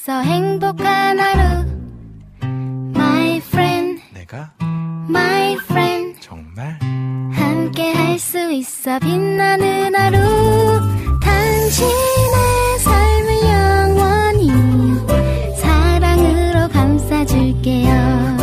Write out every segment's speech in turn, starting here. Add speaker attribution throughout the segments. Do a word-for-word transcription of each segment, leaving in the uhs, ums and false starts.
Speaker 1: 있어 행복한 하루 My friend
Speaker 2: 내가
Speaker 1: My friend
Speaker 2: 정말
Speaker 1: 함께 할 수 있어 빛나는 하루 당신의 삶을 영원히 사랑으로 감싸줄게요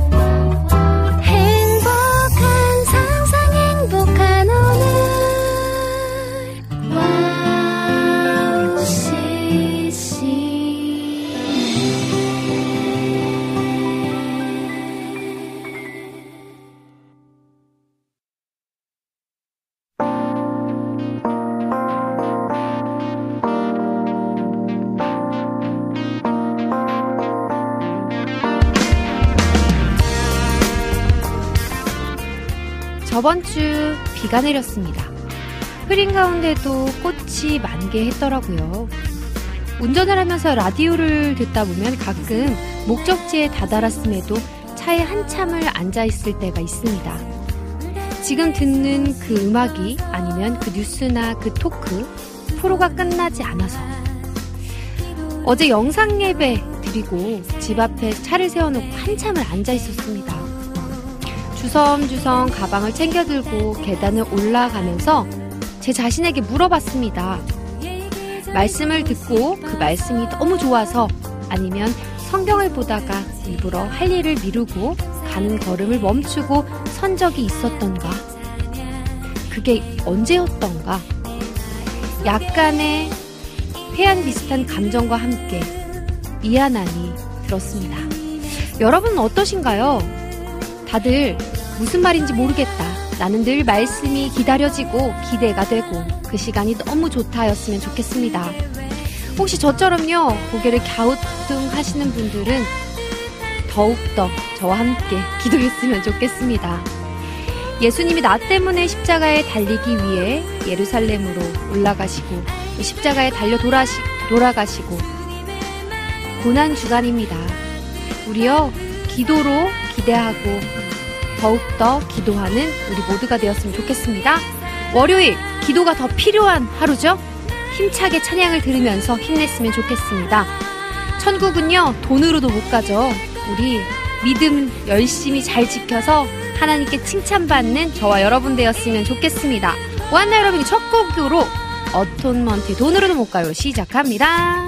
Speaker 3: 저번 주 비가 내렸습니다. 흐린 가운데도 꽃이 만개했더라고요. 운전을 하면서 라디오를 듣다 보면 가끔 목적지에 다다랐음에도 차에 한참을 앉아있을 때가 있습니다. 지금 듣는 그 음악이 아니면 그 뉴스나 그 토크, 프로가 끝나지 않아서 어제 영상 예배 드리고 집 앞에 차를 세워놓고 한참을 앉아있었습니다. 주섬주섬 가방을 챙겨 들고 계단을 올라가면서 제 자신에게 물어봤습니다. 말씀을 듣고 그 말씀이 너무 좋아서 아니면 성경을 보다가 일부러 할 일을 미루고 가는 걸음을 멈추고 선 적이 있었던가? 그게 언제였던가? 약간의 회한 비슷한 감정과 함께 미안함이 들었습니다. 여러분은 어떠신가요? 다들 무슨 말인지 모르겠다. 나는 늘 말씀이 기다려지고 기대가 되고 그 시간이 너무 좋다였으면 좋겠습니다. 혹시 저처럼요 고개를 갸우뚱하시는 분들은 더욱더 저와 함께 기도했으면 좋겠습니다. 예수님이 나 때문에 십자가에 달리기 위해 예루살렘으로 올라가시고 십자가에 달려 돌아시, 돌아가시고 고난 주간입니다. 우리요 기도로 기대하고 더욱더 기도하는 우리 모두가 되었으면 좋겠습니다. 월요일 기도가 더 필요한 하루죠. 힘차게 찬양을 들으면서 힘냈으면 좋겠습니다. 천국은요 돈으로도 못 가죠. 우리 믿음 열심히 잘 지켜서 하나님께 칭찬받는 저와 여러분 되었으면 좋겠습니다. 오한나 여러분이 첫 곡으로 어톤먼트의 돈으로도 못 가요 시작합니다.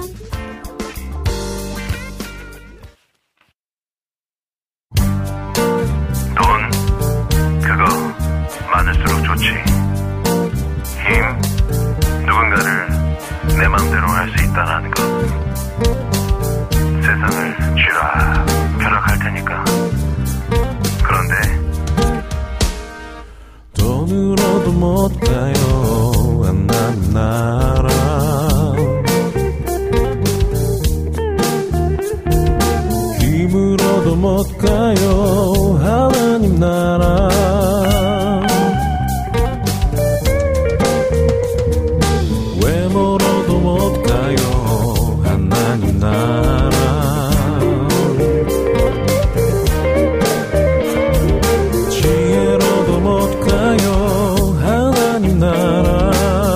Speaker 4: 많을수록 좋지. 힘, 누군가를 내 맘대로 할 수 있다는 것. 세상을 쥐라 펴락할 테니까. 그런데
Speaker 5: 돈으로도 못 가요 하나님 나라. 힘으로도 못 가요 하나님 나라. 외모로도 못 가요 하나님 나라. 지혜로도 못 가요 하나님 나라.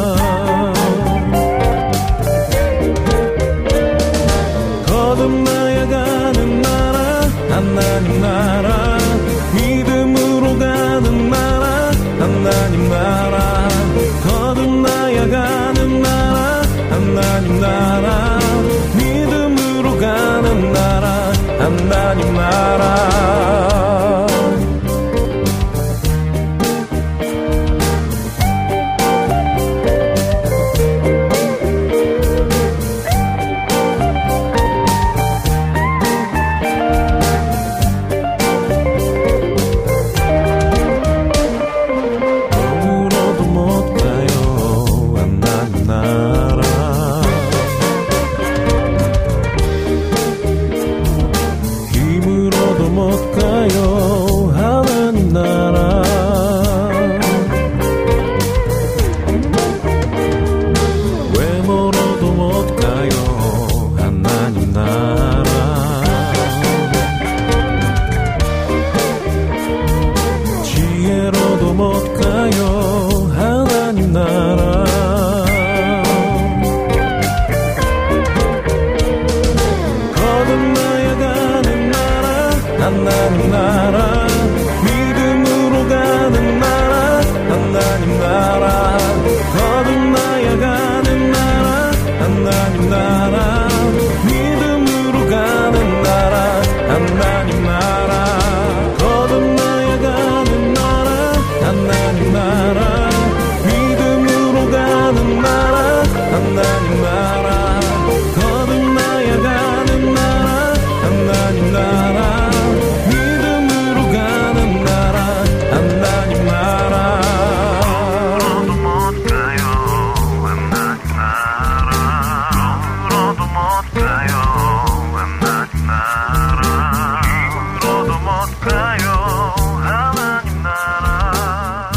Speaker 5: 거듭나야 가는 나라 하나님 나라. 믿음으로 가는 나라 하나님 나라. 거듭나야 가는 나라 하나님 나라. 믿음으로 가는 나라 하나님 나라. 힘으로도 못 가 하나님 나라 믿음으로 가는 나라 하나님 나라 거듭나야가는 나라 하나님 나라 믿음으로 가는 나라 하나님 나라 거듭나야가는 나라 하나님 나라 믿음으로 가는 나라 하나님 나라 거듭나야가는 나라 하나님 나라 믿음으로 가는 나라 하나님 나라 울어도 못 가요 하나님 나라 울어도 못 가요 하나님 나라 울어도 못 가요 하나님 나라.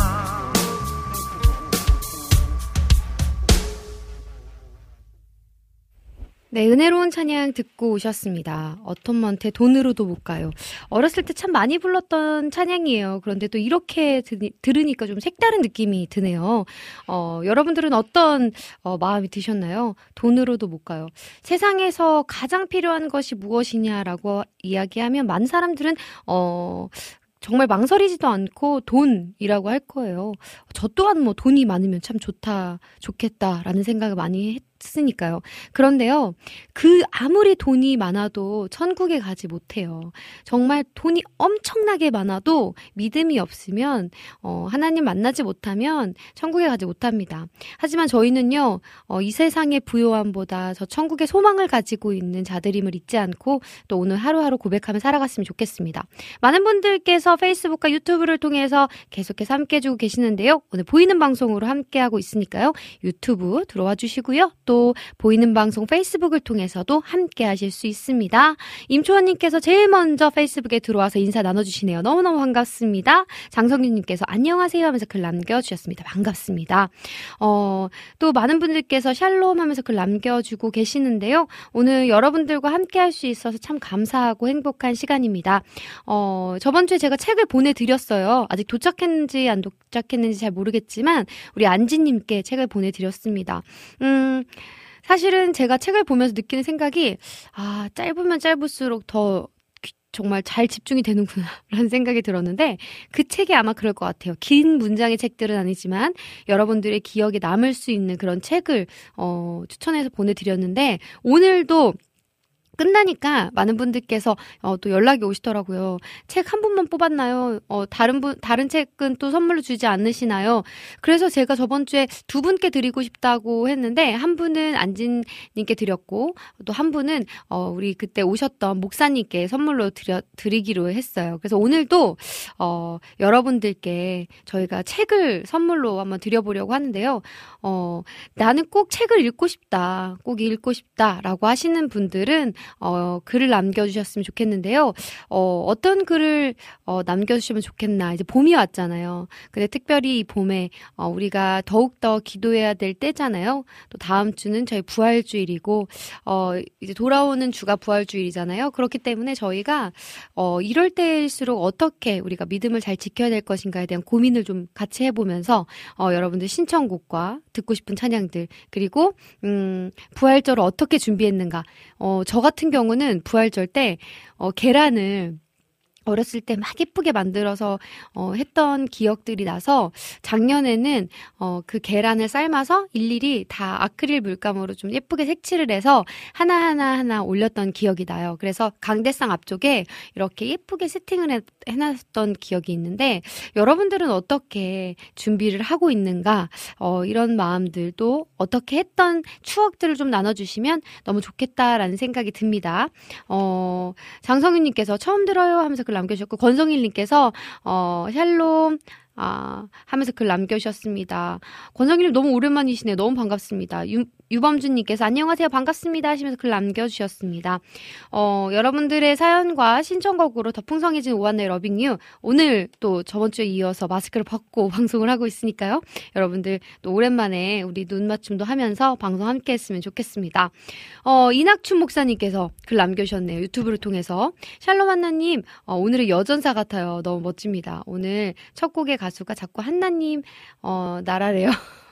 Speaker 3: 네, 은혜로운 찬양 듣고 오셨습니다. 어텀먼트의 돈으로도 못 가요. 어렸을 때 참 많이 불렀던 찬양이에요. 그런데 또 이렇게 드, 들으니까 좀 색다른 느낌이 드네요. 어, 여러분들은 어떤 어, 마음이 드셨나요? 돈으로도 못 가요. 세상에서 가장 필요한 것이 무엇이냐라고 이야기하면 많은 사람들은 어, 정말 망설이지도 않고 돈이라고 할 거예요. 저 또한 뭐 돈이 많으면 참 좋다, 좋겠다라는 생각을 많이 했으니까요. 그런데요, 그 아무리 돈이 많아도 천국에 가지 못해요. 정말 돈이 엄청나게 많아도 믿음이 없으면 어, 하나님 만나지 못하면 천국에 가지 못합니다. 하지만 저희는요, 어, 이 세상의 부요함보다 저 천국의 소망을 가지고 있는 자들임을 잊지 않고 또 오늘 하루하루 고백하며 살아갔으면 좋겠습니다. 많은 분들께서 페이스북과 유튜브를 통해서 계속해서 함께 해주고 계시는데요. 오늘 보이는 방송으로 함께하고 있으니까요. 유튜브 들어와 주시고요. 또 보이는 방송 페이스북을 통해서도 함께 하실 수 있습니다. 임초원님께서 제일 먼저 페이스북에 들어와서 인사 나눠주시네요. 너무너무 반갑습니다. 장성윤님께서 안녕하세요 하면서 글 남겨주셨습니다. 반갑습니다. 어, 또 많은 분들께서 샬롬 하면서 글 남겨주고 계시는데요. 오늘 여러분들과 함께 할 수 있어서 참 감사하고 행복한 시간입니다. 어, 저번 주에 제가 책을 보내드렸어요. 아직 도착했는지 안 도착했는지 잘 모르겠지만 우리 안지님께 책을 보내드렸습니다. 음, 사실은 제가 책을 보면서 느끼는 생각이 아, 짧으면 짧을수록 더 정말 잘 집중이 되는구나 라는 생각이 들었는데 그 책이 아마 그럴 것 같아요. 긴 문장의 책들은 아니지만 여러분들의 기억에 남을 수 있는 그런 책을 어, 추천해서 보내드렸는데 오늘도 끝나니까 많은 분들께서 어, 또 연락이 오시더라고요. 책 한 분만 뽑았나요? 어, 다른 분, 다른 책은 또 선물로 주지 않으시나요? 그래서 제가 저번 주에 두 분께 드리고 싶다고 했는데 한 분은 안진님께 드렸고 또 한 분은 어, 우리 그때 오셨던 목사님께 선물로 드려, 드리기로 했어요. 그래서 오늘도 어, 여러분들께 저희가 책을 선물로 한번 드려보려고 하는데요. 어, 나는 꼭 책을 읽고 싶다, 꼭 읽고 싶다라고 하시는 분들은 어, 글을 남겨주셨으면 좋겠는데요. 어, 어떤 글을 어, 남겨주시면 좋겠나. 이제 봄이 왔잖아요. 근데 특별히 이 봄에 어, 우리가 더욱더 기도해야 될 때잖아요. 또 다음 주는 저희 부활주일이고 어, 이제 돌아오는 주가 부활주일이잖아요. 그렇기 때문에 저희가 어, 이럴 때일수록 어떻게 우리가 믿음을 잘 지켜야 될 것인가에 대한 고민을 좀 같이 해보면서 어, 여러분들 신청곡과 듣고 싶은 찬양들 그리고 음, 부활절을 어떻게 준비했는가. 어, 저 같은 경우는 부활절 때 어, 계란을 어렸을 때 막 예쁘게 만들어서 어, 했던 기억들이 나서 작년에는 어, 그 계란을 삶아서 일일이 다 아크릴 물감으로 좀 예쁘게 색칠을 해서 하나하나 하나 올렸던 기억이 나요. 그래서 강대상 앞쪽에 이렇게 예쁘게 세팅을 해, 해놨던 기억이 있는데 여러분들은 어떻게 준비를 하고 있는가 어, 이런 마음들도 어떻게 했던 추억들을 좀 나눠주시면 너무 좋겠다라는 생각이 듭니다. 어, 장성윤님께서 처음 들어요 하면서 글 남겨주셨고 권성일님께서 어, 샬롬 아, 하면서 글 남겨주셨습니다. 권성일님 너무 오랜만이시네요. 너무 반갑습니다. 유, 유범준님께서 안녕하세요. 반갑습니다. 하시면서 글 남겨주셨습니다. 어, 여러분들의 사연과 신청곡으로 더 풍성해진 오한나의 러빙유. 오늘 또 저번 주에 이어서 마스크를 벗고 방송을 하고 있으니까요. 여러분들 또 오랜만에 우리 눈 맞춤도 하면서 방송 함께 했으면 좋겠습니다. 어, 이낙춘 목사님께서 글 남겨주셨네요. 유튜브를 통해서. 샬롬 한나님, 어, 오늘의 여전사 같아요. 너무 멋집니다. 오늘 첫 곡의 가수가 자꾸 한나님 어, 나라래요.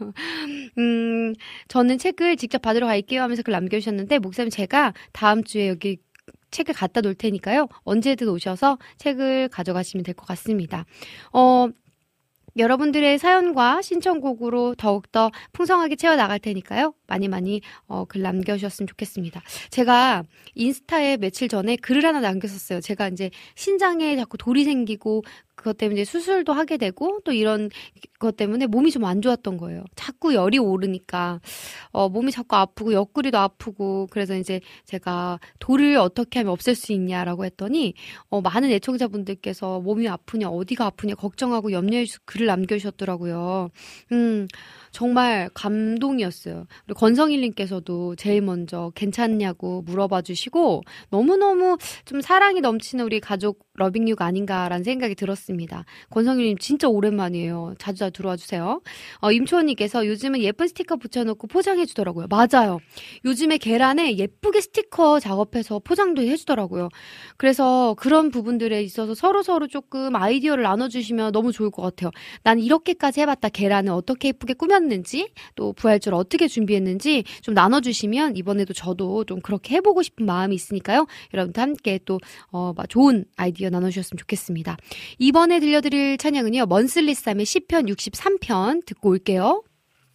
Speaker 3: 음, 저는 책을 직접 받으러 갈게요 하면서 글 남겨주셨는데 목사님 제가 다음 주에 여기 책을 갖다 놓을 테니까요. 언제든 오셔서 책을 가져가시면 될 것 같습니다. 어, 여러분들의 사연과 신청곡으로 더욱더 풍성하게 채워나갈 테니까요. 많이 많이 어, 글 남겨주셨으면 좋겠습니다. 제가 인스타에 며칠 전에 글을 하나 남겼었어요. 제가 이제 신장에 자꾸 돌이 생기고 그것 때문에 수술도 하게 되고 또 이런 것 때문에 몸이 좀 안 좋았던 거예요. 자꾸 열이 오르니까 어, 몸이 자꾸 아프고 옆구리도 아프고 그래서 이제 제가 돌을 어떻게 하면 없앨 수 있냐라고 했더니 어, 많은 애청자분들께서 몸이 아프냐 어디가 아프냐 걱정하고 염려해 주셔서 글을 남겨주셨더라고요. 음. 정말 감동이었어요. 그리고 권성일님께서도 제일 먼저 괜찮냐고 물어봐 주시고 너무너무 좀 사랑이 넘치는 우리 가족 러빙유가 아닌가라는 생각이 들었습니다. 권성일님 진짜 오랜만이에요. 자주 자주 들어와 주세요. 어, 임초원님께서 요즘은 예쁜 스티커 붙여놓고 포장해 주더라고요. 맞아요. 요즘에 계란에 예쁘게 스티커 작업해서 포장도 해주더라고요. 그래서 그런 부분들에 있어서 서로서로 조금 아이디어를 나눠주시면 너무 좋을 것 같아요. 난 이렇게까지 해봤다. 계란을 어떻게 예쁘게 꾸몄 는지 또 부활절 어떻게 준비했는지 좀 나눠주시면 이번에도 저도 좀 그렇게 해보고 싶은 마음이 있으니까요. 여러분들 함께 또 어, 좋은 아이디어 나눠주셨으면 좋겠습니다. 이번에 들려드릴 찬양은요. 먼슬리쌈의 시편 육십삼 편 듣고 올게요.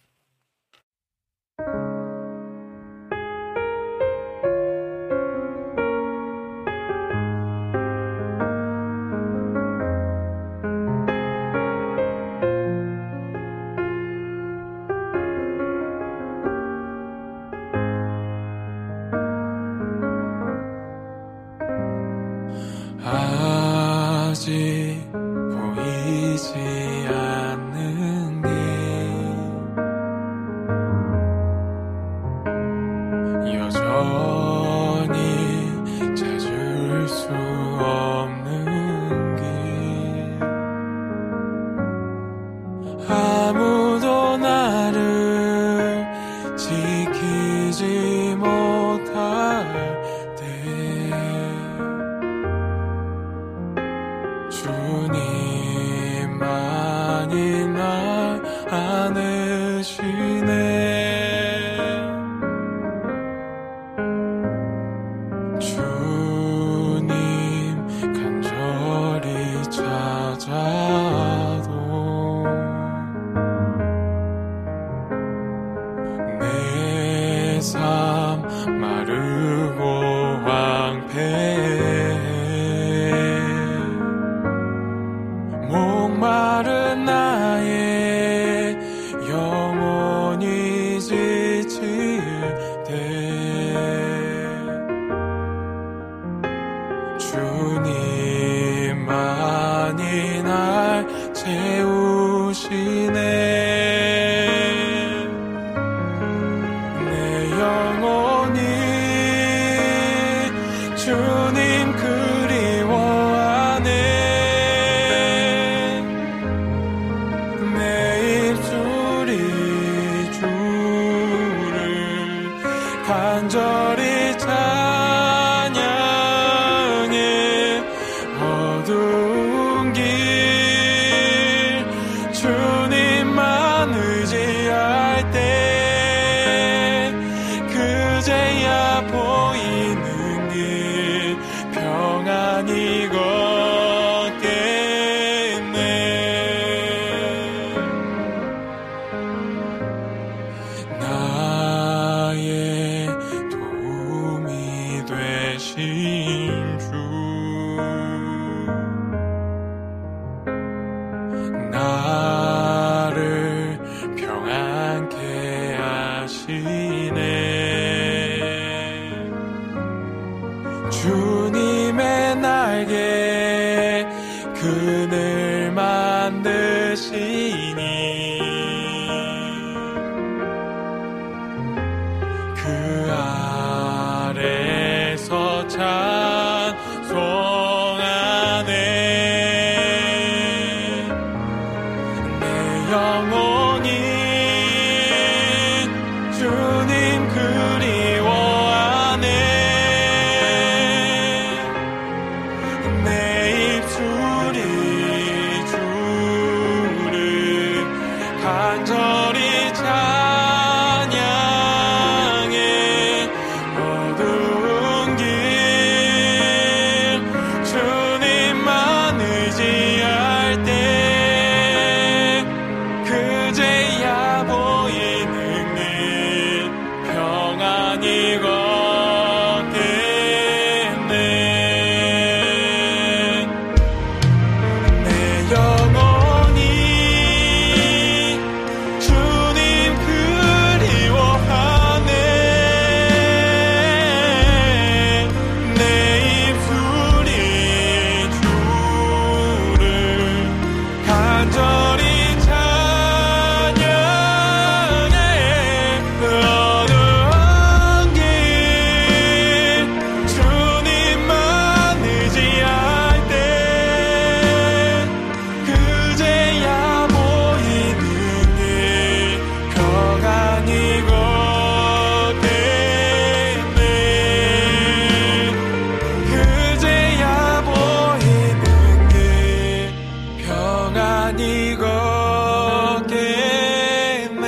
Speaker 5: 아직 보이지 않는 길 여전히 찾을 수 없는 길 아무도 나를 지키지 못할 주님만이 날 안으시네 주님 간절히 찾아도 내 삶 마르고 황폐해 목마른 나의 영혼이 지칠 때 주님만이 날 채우시네 내 영혼이 주님 그리워하네 간절히 찬양해 어두운 길 주님만 의지할 때 그제야 보이는 길 평안히 걷겠네 나의 도움이 되신 주 나를 평안케 하시네 주님의 날개 그늘 만드시니 그 아래서 찬송하네 내 영혼이 주님 그리워하네 내 입술이 주를 의지할 때 그제야 보이는 일 평안이 걷겠네. 내 영혼이 주님 그리워하네. 내 입술이 주를 간절히 찬양해. 어두운 길 주님만 의지할 때 그제야 보이는 길 평안이 걷겠네. 그제야 보이는 길 평안이 걷겠네.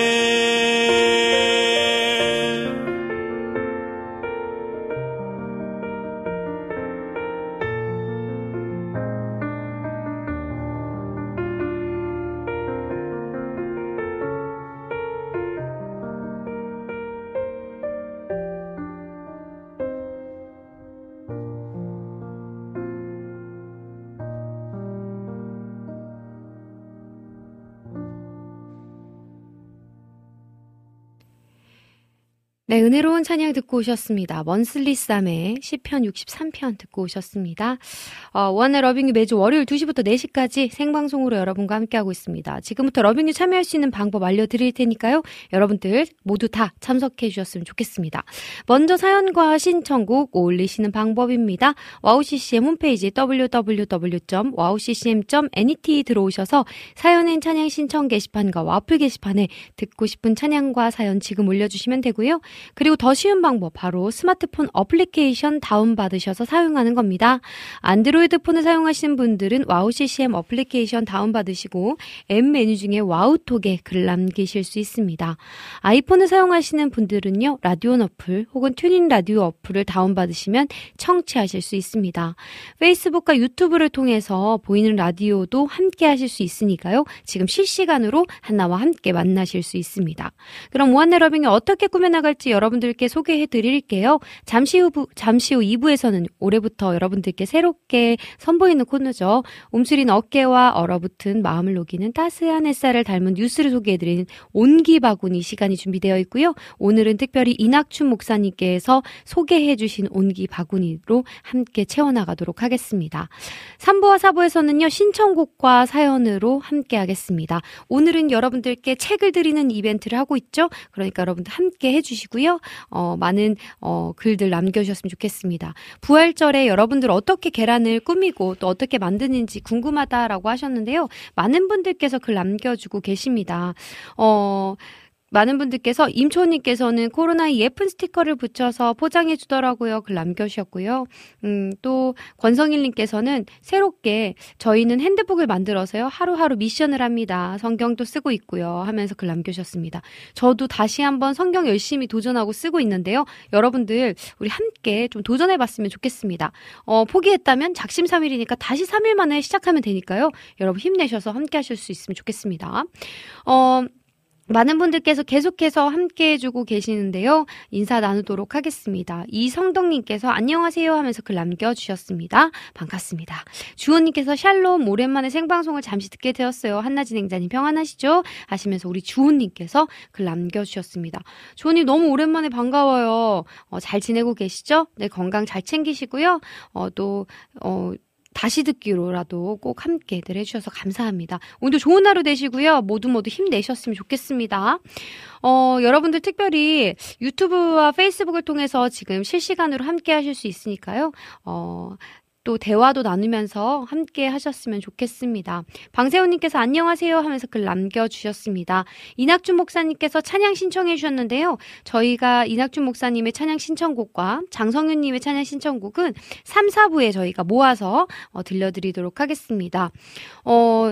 Speaker 3: 네, 은혜로운 찬양 듣고 오셨습니다. 먼슬리 쌈의 시편 육십삼 편 듣고 오셨습니다. 어, 원의 러빙유 매주 월요일 두 시부터 네 시까지 생방송으로 여러분과 함께하고 있습니다. 지금부터 러빙유 참여할 수 있는 방법 알려드릴 테니까요. 여러분들 모두 다 참석해 주셨으면 좋겠습니다. 먼저 사연과 신청곡 올리시는 방법입니다. 와우 씨씨엠 홈페이지 더블유 더블유 더블유 점 와우 씨씨엠 점 넷 들어오셔서 사연엔 찬양 신청 게시판과 와플 게시판에 듣고 싶은 찬양과 사연 지금 올려주시면 되고요. 그리고 더 쉬운 방법 바로 스마트폰 어플리케이션 다운받으셔서 사용하는 겁니다. 안드로이드 폰을 사용하시는 분들은 와우 씨씨엠 어플리케이션 다운받으시고 앱 메뉴 중에 와우톡에 글 남기실 수 있습니다. 아이폰을 사용하시는 분들은요. 라디오 어플 혹은 튜닝 라디오 어플을 다운받으시면 청취하실 수 있습니다. 페이스북과 유튜브를 통해서 보이는 라디오도 함께 하실 수 있으니까요. 지금 실시간으로 한나와 함께 만나실 수 있습니다. 그럼 무한의 러빙이 어떻게 꾸며나갈지 여러분들께 소개해 드릴게요. 잠시 후, 잠시 후 이 부에서는 올해부터 여러분들께 새롭게 선보이는 코너죠. 움츠린 어깨와 얼어붙은 마음을 녹이는 따스한 햇살을 닮은 뉴스를 소개해 드리는 온기바구니 시간이 준비되어 있고요. 오늘은 특별히 이낙춘 목사님께서 소개해 주신 온기바구니로 함께 채워나가도록 하겠습니다. 삼 부와 사 부에서는요. 신청곡과 사연으로 함께 하겠습니다. 오늘은 여러분들께 책을 드리는 이벤트를 하고 있죠. 그러니까 여러분들 함께 해주시고요. 어, 많은 어, 글들 남겨주셨으면 좋겠습니다. 부활절에 여러분들 어떻게 계란을 꾸미고 또 어떻게 만드는지 궁금하다라고 하셨는데요. 많은 분들께서 글 남겨주고 계십니다. 어... 많은 분들께서 임초님께서는 코로나에 예쁜 스티커를 붙여서 포장해 주더라고요. 글 남겨주셨고요. 음, 또 권성일님께서는 새롭게 저희는 핸드북을 만들어서요. 하루하루 미션을 합니다. 성경도 쓰고 있고요. 하면서 글 남겨주셨습니다. 저도 다시 한번 성경 열심히 도전하고 쓰고 있는데요. 여러분들 우리 함께 좀 도전해봤으면 좋겠습니다. 어, 포기했다면 작심삼일이니까 다시 삼 일 만에 시작하면 되니까요. 여러분 힘내셔서 함께 하실 수 있으면 좋겠습니다. 어... 많은 분들께서 계속해서 함께 해주고 계시는데요. 인사 나누도록 하겠습니다. 이성덕님께서 안녕하세요 하면서 글 남겨주셨습니다. 반갑습니다. 주호님께서 샬롬 오랜만에 생방송을 잠시 듣게 되었어요. 한나 진행자님 평안하시죠? 하시면서 우리 주호님께서 글 남겨주셨습니다. 주호님 너무 오랜만에 반가워요. 어, 잘 지내고 계시죠? 네, 건강 잘 챙기시고요. 어, 또 어, 다시 듣기로라도 꼭 함께들 해주셔서 감사합니다. 오늘도 좋은 하루 되시고요. 모두 모두 힘내셨으면 좋겠습니다. 어, 여러분들 특별히 유튜브와 페이스북을 통해서 지금 실시간으로 함께 하실 수 있으니까요. 어, 또 대화도 나누면서 함께 하셨으면 좋겠습니다. 방세훈님께서 안녕하세요 하면서 글 남겨주셨습니다. 이낙준 목사님께서 찬양 신청해 주셨는데요. 저희가 이낙준 목사님의 찬양 신청곡과 장성윤님의 찬양 신청곡은 삼, 사 부에 저희가 모아서 어, 들려드리도록 하겠습니다. 어,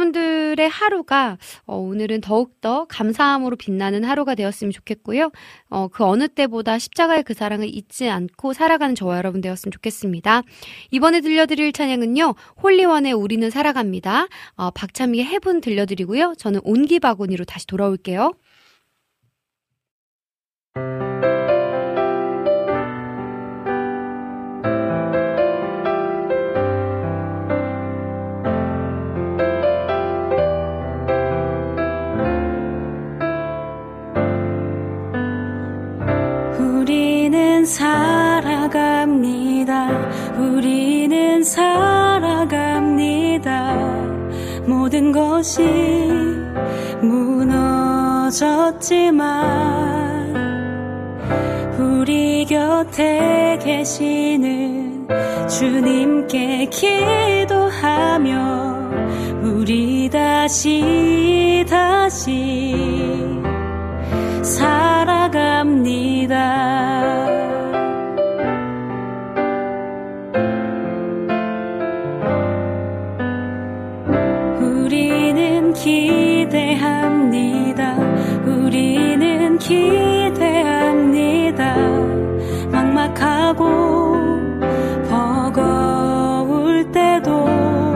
Speaker 3: 여러분들의 하루가 어, 오늘은 더욱더 감사함으로 빛나는 하루가 되었으면 좋겠고요. 어, 그 어느 때보다 십자가의 그 사랑을 잊지 않고 살아가는 저와 여러분 되었으면 좋겠습니다. 이번에 들려드릴 찬양은요, 홀리원의 우리는 살아갑니다. 어, 박찬미의 해분 들려드리고요. 저는 온기바구니로 다시 돌아올게요.
Speaker 2: 우리는 살아갑니다. 우리는 살아갑니다. 모든 것이 무너졌지만 우리 곁에 계시는 주님께 기도하며 우리 다시 다시 살아갑니다. 우리는 기대합니다. 우리는 기대합니다. 막막하고 버거울 때도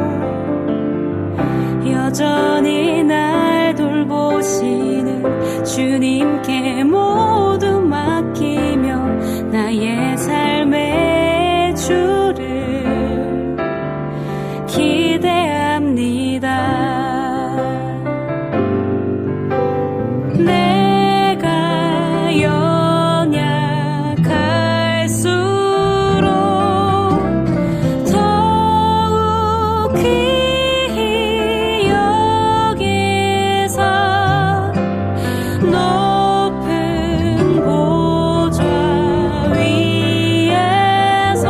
Speaker 2: 여전히 날 돌보시는 주님께 모두 맡기며 나의 삶의 주를 기대합니다. 내가 연약할수록 더욱 귀히 여기사 높은 보좌 위에서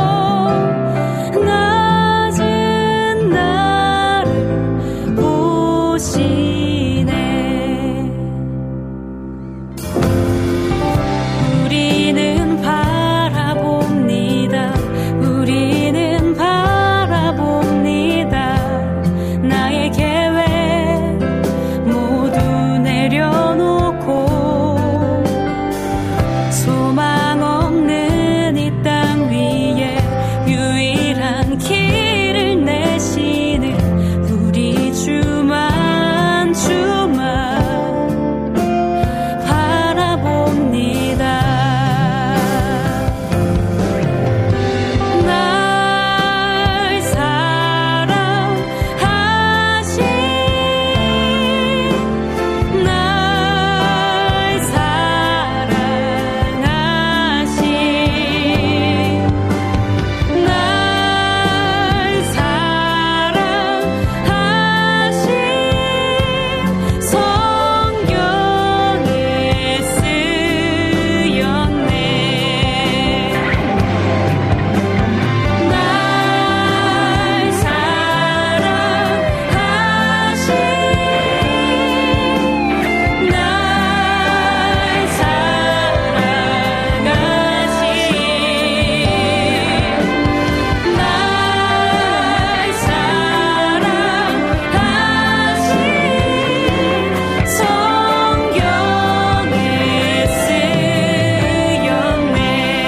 Speaker 2: 낮은 나를 보시네. 우리는 바라봅니다. 우리는 바라봅니다. 나의 계획 모두 내려놓고 소망 없는 이 땅 위에 유일한 길을 내시는 우리 주만 주만 바라봅니다. 날 사랑하신 날 사랑하신 날 사랑하신 성경에 쓰였네. 날 사랑하신 날 사랑하신 날 사랑하신 성경에 쓰였네.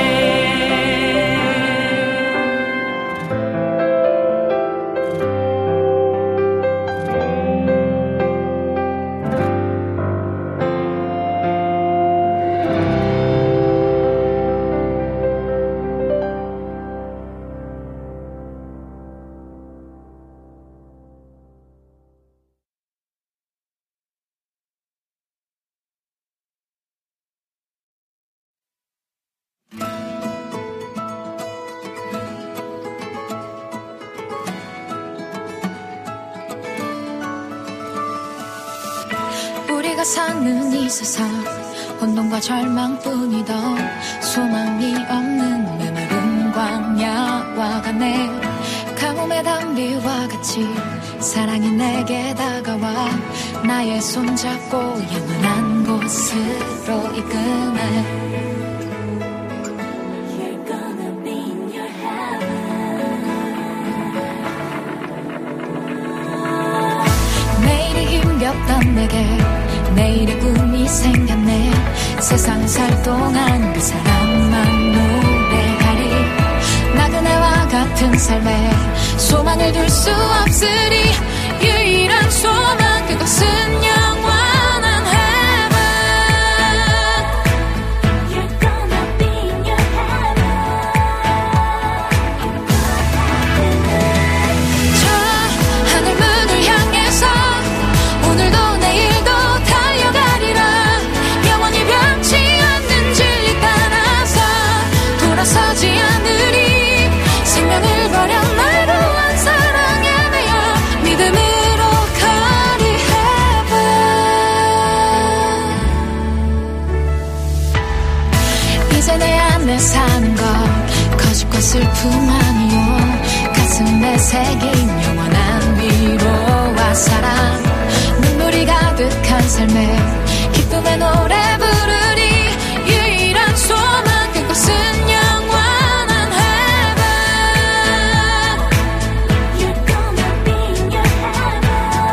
Speaker 1: 우리가 사는 이 세상 혼돈과 절망뿐이던 소망이 없는 메마른 광야와 같네. 가뭄의 단비와 같이 사랑이 내게 다가와 나의 손잡고 영원한 곳으로 이끄네. 내일이 힘겹던 내게 내일의 꿈이 생겼네. 세상 살 동안 그 사람만 노래하리. 나그네와 같은
Speaker 6: 같은 삶에 소망을 둘 수 없으니 유일한 소망 그것은 영원한 heaven. You're gonna be in your heaven. 저 하늘 문을 향해서 오늘도 내일도 달려가리라. 영원히 변치 않는 진리 따라서 돌아서지 않으리. 생명을 버려 날 구한 사랑에 매여 믿음으로 가리 heaven. 이제 내 안에 사는 건 거짓과 슬픔아니요 가슴에 새긴 영원한 위로와 사랑. 눈물이 가득한 삶에 기쁨의 노래 부르리. 유일한 소망 그곳은 영원한 heaven. You're gonna be in your heaven.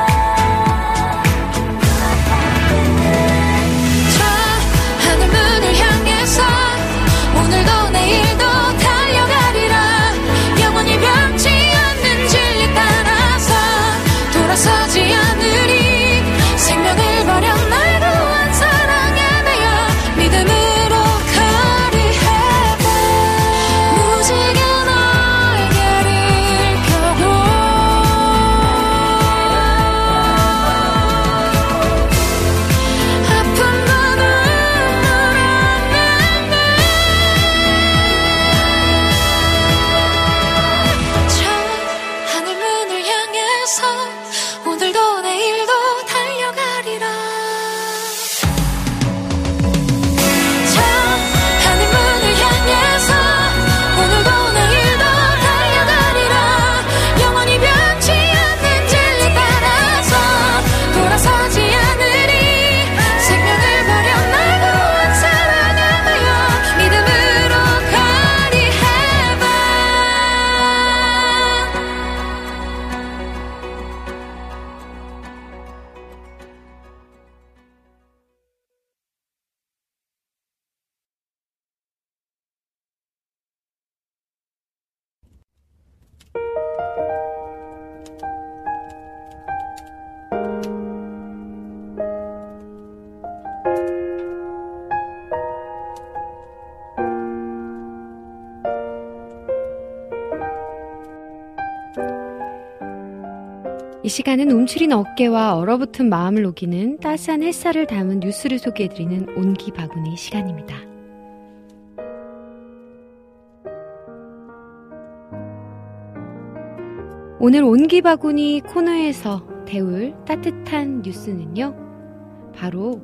Speaker 6: 저 하늘 문을 향해서 오늘도 내일도 달려가리라. 영원히 변치 않는 진리 따라서 돌아서지 않으리. 생명을 버려 날 구한 사랑에 매여 믿음으로 가리 heaven. 무지개 너에게를 펴고 아픔과 눈물 없는 저 하늘 문을 향해서 오늘도 내일도 달려가리라. 저 하늘 문을 향해서 오늘도 내일도 달려가리라. 영원히 변치 않는 진리 따라서 돌아서지 않으리. 생명을 버려 날 구한 사랑에 매여 믿음으로 가리 heaven.
Speaker 3: 이 시간은 움츠린 어깨와 얼어붙은 마음을 녹이는 따스한 햇살을 담은 뉴스를 소개해드리는 온기바구니 시간입니다. 오늘 온기바구니 코너에서 데울 따뜻한 뉴스는요, 바로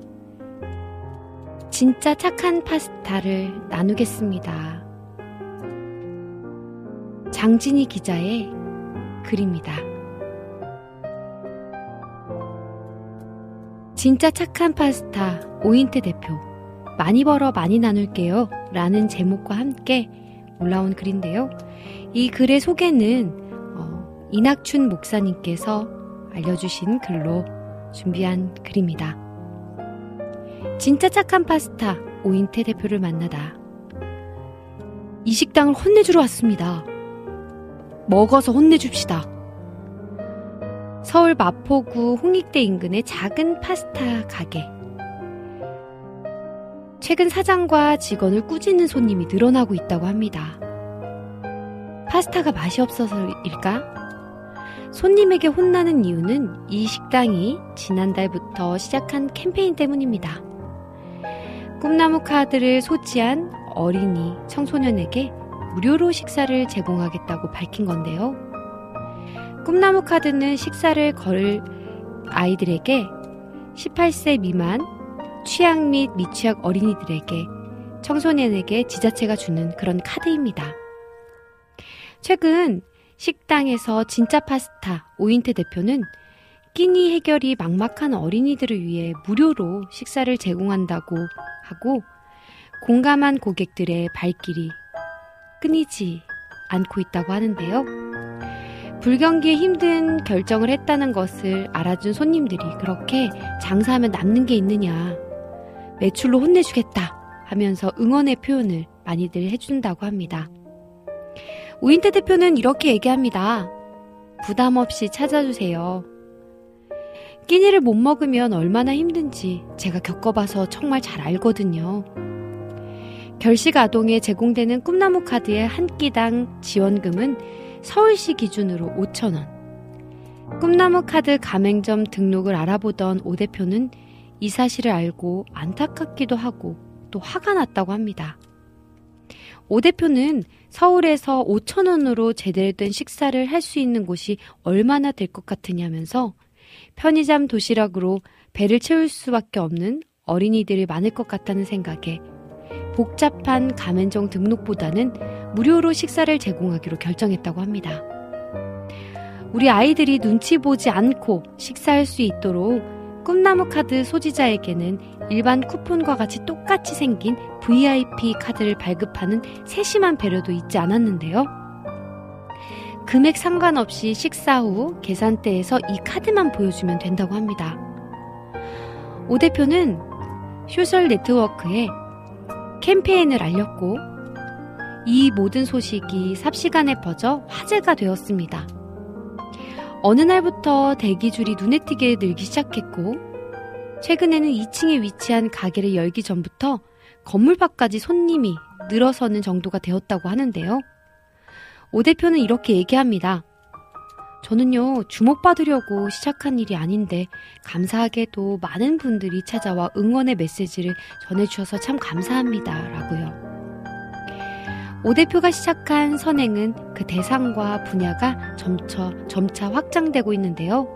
Speaker 3: 진짜 착한 파스타를 나누겠습니다. 장진희 기자의 글입니다. 진짜 착한 파스타 오인태 대표 많이 벌어 많이 나눌게요 라는 제목과 함께 올라온 글인데요. 이 글의 소개는 어, 이낙춘 목사님께서 알려주신 글로 준비한 글입니다. 진짜 착한 파스타 오인태 대표를 만나다 이 식당을 혼내주러 왔습니다. 먹어서 혼내줍시다. 서울 마포구 홍익대 인근의 작은 파스타 가게. 최근 사장과 직원을 꾸짖는 손님이 늘어나고 있다고 합니다. 파스타가 맛이 없어서일까? 손님에게 혼나는 이유는 이 식당이 지난달부터 시작한 캠페인 때문입니다. 꿈나무 카드를 소지한 어린이, 청소년에게 무료로 식사를 제공하겠다고 밝힌 건데요. 꿈나무 카드는 식사를 걸 아이들에게 십팔 세 미만, 취약 및 미취학 어린이들에게, 청소년에게 지자체가 주는 그런 카드입니다. 최근 식당에서 진짜 파스타 오인태 대표는 끼니 해결이 막막한 어린이들을 위해 무료로 식사를 제공한다고 하고 공감한 고객들의 발길이 끊이지 않고 있다고 하는데요. 불경기에 힘든 결정을 했다는 것을 알아준 손님들이 그렇게 장사하면 남는 게 있느냐, 매출로 혼내주겠다 하면서 응원의 표현을 많이들 해준다고 합니다. 오인태 대표는 이렇게 얘기합니다. 부담 없이 찾아주세요. 끼니를 못 먹으면 얼마나 힘든지 제가 겪어봐서 정말 잘 알거든요. 결식 아동에 제공되는 꿈나무 카드의 한 끼당 지원금은 서울시 기준으로 오천 원. 꿈나무 카드 가맹점 등록을 알아보던 오 대표는 이 사실을 알고 안타깝기도 하고 또 화가 났다고 합니다. 오 대표는 서울에서 오천 원으로 제대로 된 식사를 할 수 있는 곳이 얼마나 될 것 같으냐면서 편의점 도시락으로 배를 채울 수밖에 없는 어린이들이 많을 것 같다는 생각에 복잡한 가맹점 등록보다는 무료로 식사를 제공하기로 결정했다고 합니다. 우리 아이들이 눈치 보지 않고 식사할 수 있도록 꿈나무 카드 소지자에게는 일반 쿠폰과 같이 똑같이 생긴 브이아이피 카드를 발급하는 세심한 배려도 잊지 않았는데요. 금액 상관없이 식사 후 계산대에서 이 카드만 보여주면 된다고 합니다. 오 대표는 소셜 네트워크에 캠페인을 알렸고 이 모든 소식이 삽시간에 퍼져 화제가 되었습니다. 어느 날부터 대기줄이 눈에 띄게 늘기 시작했고 최근에는 이 층에 위치한 가게를 열기 전부터 건물 밖까지 손님이 늘어서는 정도가 되었다고 하는데요. 오 대표는 이렇게 얘기합니다. 저는요, 주목받으려고 시작한 일이 아닌데 감사하게도 많은 분들이 찾아와 응원의 메시지를 전해주셔서 참 감사합니다. 라고요. 오 대표가 시작한 선행은 그 대상과 분야가 점차, 점차 확장되고 있는데요.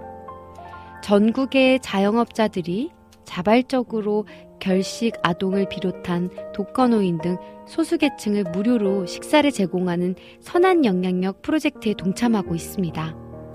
Speaker 3: 전국의 자영업자들이 자발적으로 결식 아동을 비롯한 독거노인 등 소수계층을 무료로 식사를 제공하는 선한 영향력 프로젝트에 동참하고 있습니다.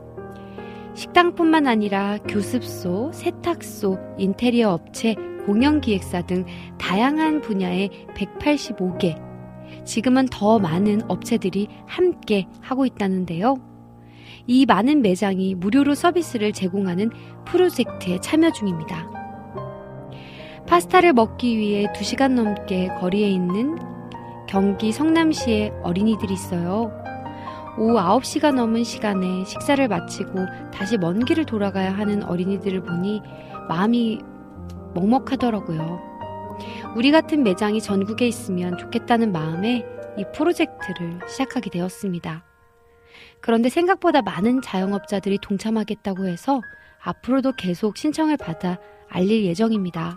Speaker 3: 식당뿐만 아니라 교습소, 세탁소, 인테리어 업체, 공연기획사 등 다양한 분야의 백팔십오 개, 지금은 더 많은 업체들이 함께 하고 있다는데요. 이 많은 매장이 무료로 서비스를 제공하는 프로젝트에 참여 중입니다. 파스타를 먹기 위해 두 시간 넘게 거리에 있는 경기 성남시에 어린이들이 있어요. 오후 아홉 시가 넘은 시간에 식사를 마치고 다시 먼 길을 돌아가야 하는 어린이들을 보니 마음이 먹먹하더라고요. 우리 같은 매장이 전국에 있으면 좋겠다는 마음에 이 프로젝트를 시작하게 되었습니다. 그런데 생각보다 많은 자영업자들이 동참하겠다고 해서 앞으로도 계속 신청을 받아 알릴 예정입니다.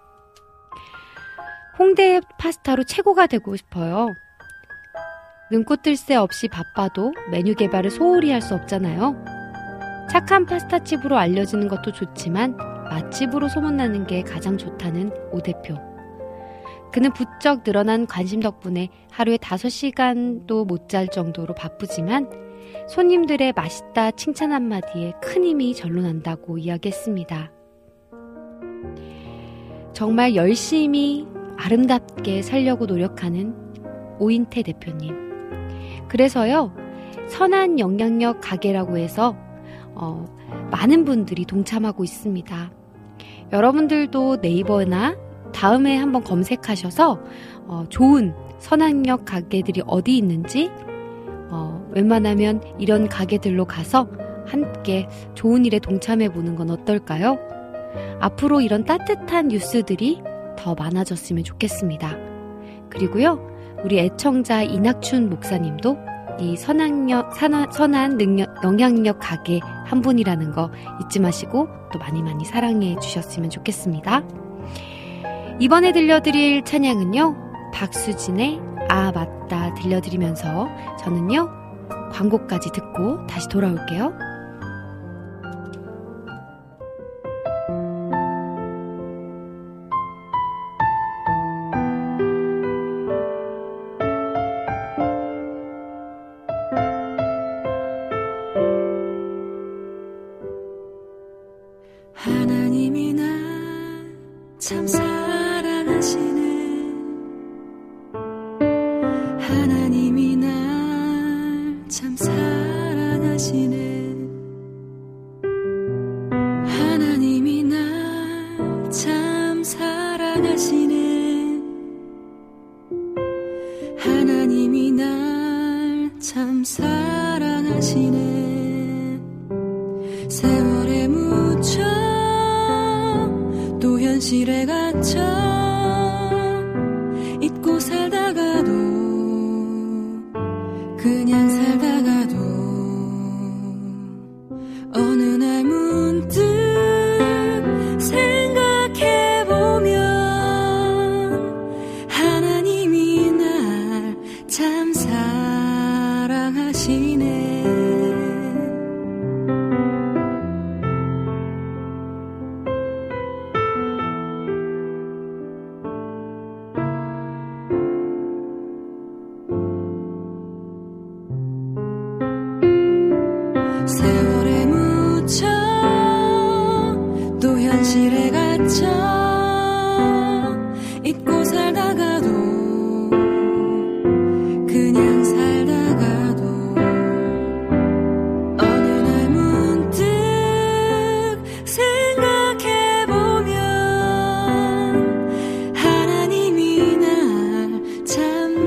Speaker 3: 홍대 파스타로 최고가 되고 싶어요. 눈꽃뜰 새 없이 바빠도 메뉴 개발을 소홀히 할 수 없잖아요. 착한 파스타집으로 알려지는 것도 좋지만 맛집으로 소문나는 게 가장 좋다는 오 대표. 그는 부쩍 늘어난 관심 덕분에 하루에 다섯 시간도 못 잘 정도로 바쁘지만 손님들의 맛있다 칭찬 한마디에 큰 힘이 절로 난다고 이야기했습니다. 정말 열심히 아름답게 살려고 노력하는 오인태 대표님. 그래서요, 선한 영향력 가게라고 해서 어, 많은 분들이 동참하고 있습니다. 여러분들도 네이버나 다음에 한번 검색하셔서 어, 좋은 선한역 가게들이 어디 있는지 어, 웬만하면 이런 가게들로 가서 함께 좋은 일에 동참해보는 건 어떨까요? 앞으로 이런 따뜻한 뉴스들이 더 많아졌으면 좋겠습니다. 그리고요, 우리 애청자 이낙춘 목사님도 이 선한력, 선한, 선한 능력, 영향력 가게 한 분이라는 거 잊지 마시고 또 많이 많이 사랑해 주셨으면 좋겠습니다. 이번에 들려드릴 찬양은요, 박수진의 아 맞다 들려드리면서 저는요, 광고까지 듣고 다시 돌아올게요.
Speaker 6: 하나님이 날 참 사랑하시네. 하나님이 날 참 사랑하시네. 하나님이 날 참 사랑하시네. 하나님이 날 참 세월에 묻혀 또 현실에 갇혀 잊고 살다가도 그냥 살다가도 어느 날 문득 생각해보면 하나님이 날 참 사랑하시네. 세월에 묻혀 또 현실에 갇혀 잊고 살다가도 그냥 살다가도 어느 날 문득 생각해보면 하나님이 날 참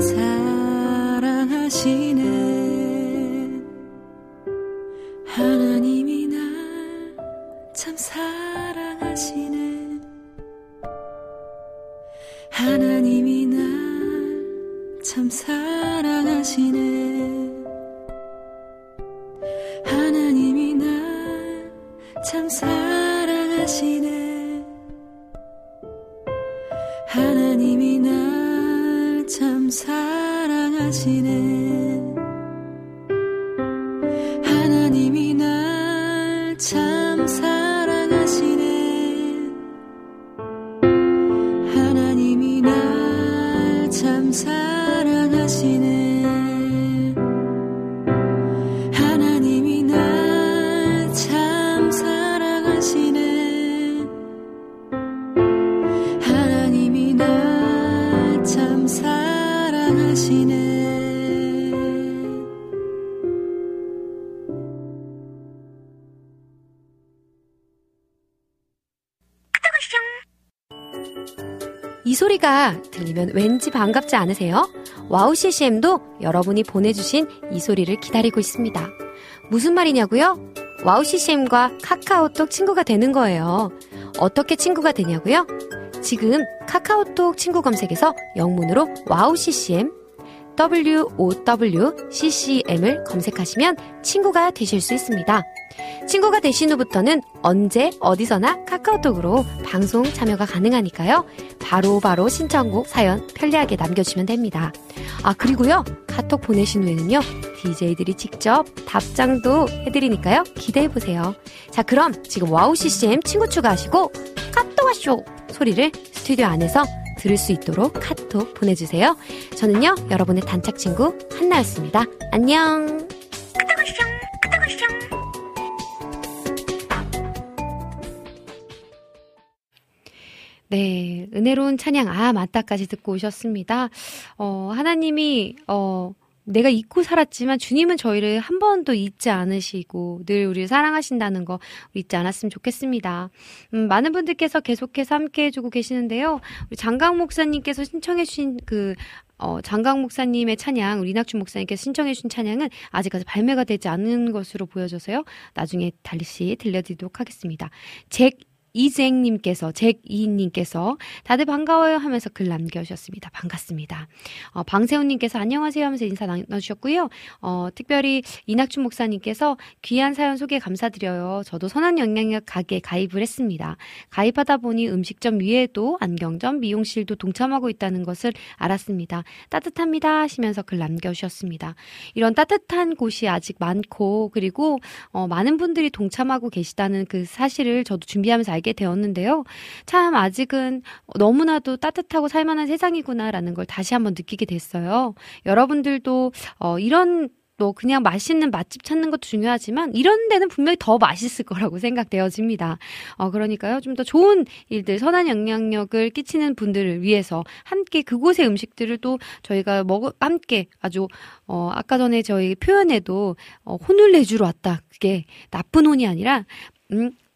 Speaker 6: 사랑하시네. 하나님이 날 참 사랑하시네. 하나님이 날 참 사랑하시네. 하나님이 날 참 사랑하시네. 하나님이 날 참 사랑하시네. 하나님이 날 참 사랑하시네. 하나님이 날 참 사랑하시네. 하나님이 날 참 사랑하시네. 하나님이 날 참 사랑하시네.
Speaker 3: 이 소리가 들리면 왠지 반갑지 않으세요? 와우 씨씨엠도 여러분이 보내주신 이 소리를 기다리고 있습니다. 무슨 말이냐고요? 와우 씨씨엠과 카카오톡 친구가 되는 거예요. 어떻게 친구가 되냐고요? 지금 카카오톡 친구 검색에서 영문으로 와우 씨씨엠 더블유 오 더블유 씨씨엠을 검색하시면 친구가 되실 수 있습니다. 친구가 되신 후부터는 언제 어디서나 카카오톡으로 방송 참여가 가능하니까요. 바로바로 바로 신청곡 사연 편리하게 남겨주시면 됩니다. 아 그리고요 카톡 보내신 후에는요 디제이들이 직접 답장도 해드리니까요 기대해보세요. 자 그럼 지금 와우 씨씨엠 친구 추가하시고 카톡 와쇼 소리를 스튜디오 안에서 들을 수 있도록 카톡 보내주세요. 저는요 여러분의 단짝 친구 한나였습니다. 안녕. 네, 은혜로운 찬양 아 맞다까지 듣고 오셨습니다. 어, 하나님이 어, 내가 잊고 살았지만 주님은 저희를 한 번도 잊지 않으시고 늘 우리를 사랑하신다는 거 잊지 않았으면 좋겠습니다. 음, 많은 분들께서 계속해서 함께 해주고 계시는데요. 우리 장강 목사님께서 신청해주신 그 어, 장강 목사님의 찬양, 우리 이낙준 목사님께서 신청해주신 찬양은 아직까지 발매가 되지 않은 것으로 보여져서요. 나중에 다시 들려드리도록 하겠습니다. 잭 이쟁님께서, 잭이님께서 다들 반가워요 하면서 글 남겨주셨습니다. 반갑습니다. 어, 방세훈님께서 안녕하세요 하면서 인사 나눠주셨고요. 어, 특별히 이낙준 목사님께서 귀한 사연 소개 감사드려요. 저도 선한 영향력 가게 가입을 했습니다. 가입하다 보니 음식점 위에도 안경점, 미용실도 동참하고 있다는 것을 알았습니다. 따뜻합니다 하시면서 글 남겨주셨습니다. 이런 따뜻한 곳이 아직 많고 그리고 어, 많은 분들이 동참하고 계시다는 그 사실을 저도 준비하면서 알게 되었는데요. 참 아직은 너무나도 따뜻하고 살만한 세상이구나라는 걸 다시 한번 느끼게 됐어요. 여러분들도 어, 이런 또 그냥 맛있는 맛집 찾는 것도 중요하지만 이런 데는 분명히 더 맛있을 거라고 생각되어집니다. 어, 그러니까요. 좀 더 좋은 일들, 선한 영향력을 끼치는 분들을 위해서 함께 그곳의 음식들을 또 저희가 먹 함께 아주 어, 아까 전에 저희 표현에도 어, 혼을 내주러 왔다. 그게 나쁜 혼이 아니라 음,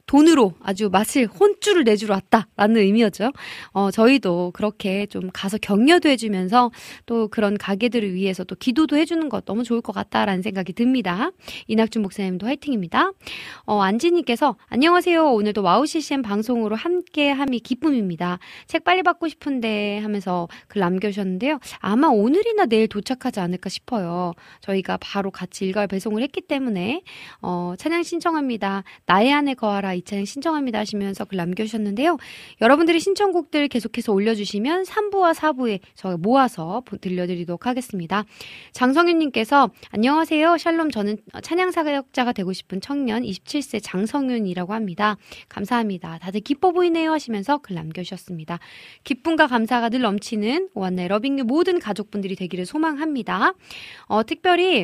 Speaker 3: 돈으로 아주 맛을 혼쭐을 내주러 왔다라는 의미였죠. 어, 저희도 그렇게 좀 가서 격려도 해주면서 또 그런 가게들을 위해서 또 기도도 해주는 것 너무 좋을 것 같다라는 생각이 듭니다. 이낙준 목사님도 화이팅입니다. 어, 안지님께서 안녕하세요. 오늘도 와우 씨씨엠 방송으로 함께함이 기쁨입니다. 책 빨리 받고 싶은데 하면서 글 남겨주셨는데요. 아마 오늘이나 내일 도착하지 않을까 싶어요. 저희가 바로 같이 일괄 배송을 했기 때문에 어, 찬양 신청합니다. 나의 안에 거하라 이 찬양 신청합니다 하시면서 글 남겨주셨는데요. 여러분들이 신청곡들 계속해서 올려주시면 삼 부와 사 부에 저희가 모아서 들려드리도록 하겠습니다. 장성윤님께서 안녕하세요. 샬롬 저는 찬양사역자가 되고 싶은 청년 이십칠 세 장성윤이라고 합니다. 감사합니다. 다들 기뻐 보이네요 하시면서 글 남겨주셨습니다. 기쁨과 감사가 늘 넘치는 오한나의 러빙유 모든 가족분들이 되기를 소망합니다. 어, 특별히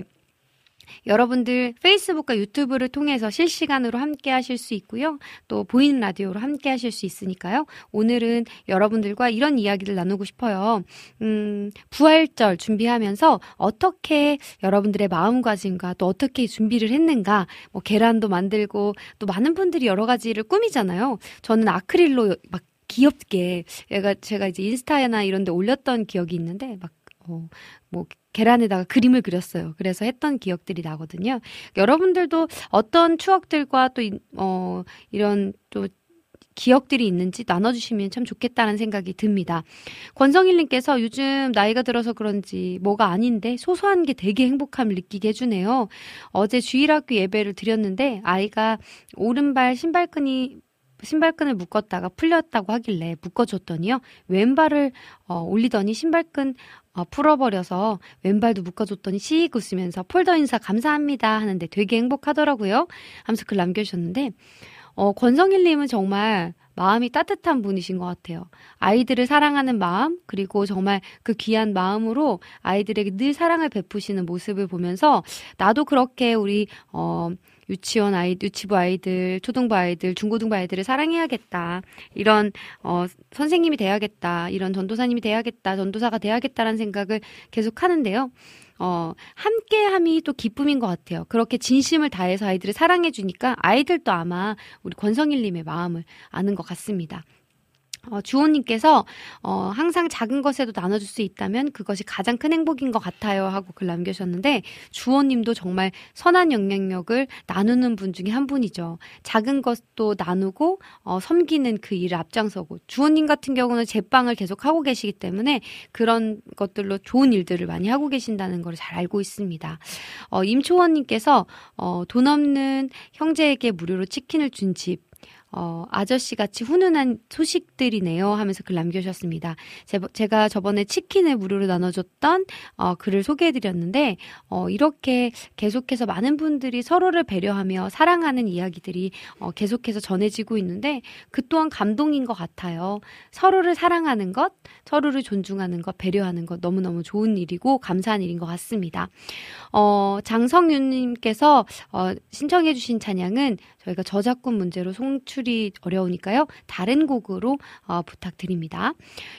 Speaker 3: 여러분들 페이스북과 유튜브를 통해서 실시간으로 함께 하실 수 있고요. 또 보이는 라디오로 함께 하실 수 있으니까요. 오늘은 여러분들과 이런 이야기를 나누고 싶어요. 음, 부활절 준비하면서 어떻게 여러분들의 마음가짐과 또 어떻게 준비를 했는가, 뭐 계란도 만들고 또 많은 분들이 여러 가지를 꾸미잖아요. 저는 아크릴로 막 귀엽게 얘가 제가 이제 인스타나 이런 데 올렸던 기억이 있는데 막 어, 뭐 계란에다가 그림을 그렸어요. 그래서 했던 기억들이 나거든요. 여러분들도 어떤 추억들과 또 어, 이런 또 기억들이 있는지 나눠주시면 참 좋겠다는 생각이 듭니다. 권성일님께서 요즘 나이가 들어서 그런지 뭐가 아닌데 소소한 게 되게 행복함을 느끼게 해주네요. 어제 주일학교 예배를 드렸는데 아이가 오른발 신발끈이 신발끈을 묶었다가 풀렸다고 하길래 묶어줬더니요. 왼발을 어, 올리더니 신발끈 어, 풀어버려서 왼발도 묶어줬더니 시익 웃으면서 폴더 인사 감사합니다 하는데 되게 행복하더라고요. 하면서 글 남겨주셨는데 어, 권성일님은 정말 마음이 따뜻한 분이신 것 같아요. 아이들을 사랑하는 마음 그리고 정말 그 귀한 마음으로 아이들에게 늘 사랑을 베푸시는 모습을 보면서 나도 그렇게 우리 어, 유치원 아이, 유치부 아이들, 초등부 아이들, 중고등부 아이들을 사랑해야겠다. 이런 어, 선생님이 돼야겠다. 이런 전도사님이 돼야겠다. 전도사가 돼야겠다라는 생각을 계속 하는데요. 어, 함께함이 또 기쁨인 것 같아요. 그렇게 진심을 다해서 아이들을 사랑해 주니까 아이들도 아마 우리 권성일님의 마음을 아는 것 같습니다. 어, 주호님께서 어, 항상 작은 것에도 나눠줄 수 있다면 그것이 가장 큰 행복인 것 같아요 하고 글 남겨주셨는데 주호님도 정말 선한 영향력을 나누는 분 중에 한 분이죠. 작은 것도 나누고 어, 섬기는 그 일을 앞장서고 주호님 같은 경우는 제빵을 계속 하고 계시기 때문에 그런 것들로 좋은 일들을 많이 하고 계신다는 걸 잘 알고 있습니다. 어, 임초원님께서 어, 돈 없는 형제에게 무료로 치킨을 준 집 어, 아저씨같이 훈훈한 소식들이네요 하면서 글 남겨주셨습니다. 제, 제가 저번에 치킨을 무료로 나눠줬던 어, 글을 소개해드렸는데 어, 이렇게 계속해서 많은 분들이 서로를 배려하며 사랑하는 이야기들이 어, 계속해서 전해지고 있는데 그 또한 감동인 것 같아요. 서로를 사랑하는 것, 서로를 존중하는 것, 배려하는 것 너무너무 좋은 일이고 감사한 일인 것 같습니다. 어, 장성윤님께서 어, 신청해주신 찬양은 저희가 저작권 문제로 송출이 어려우니까요. 다른 곡으로 어, 부탁드립니다.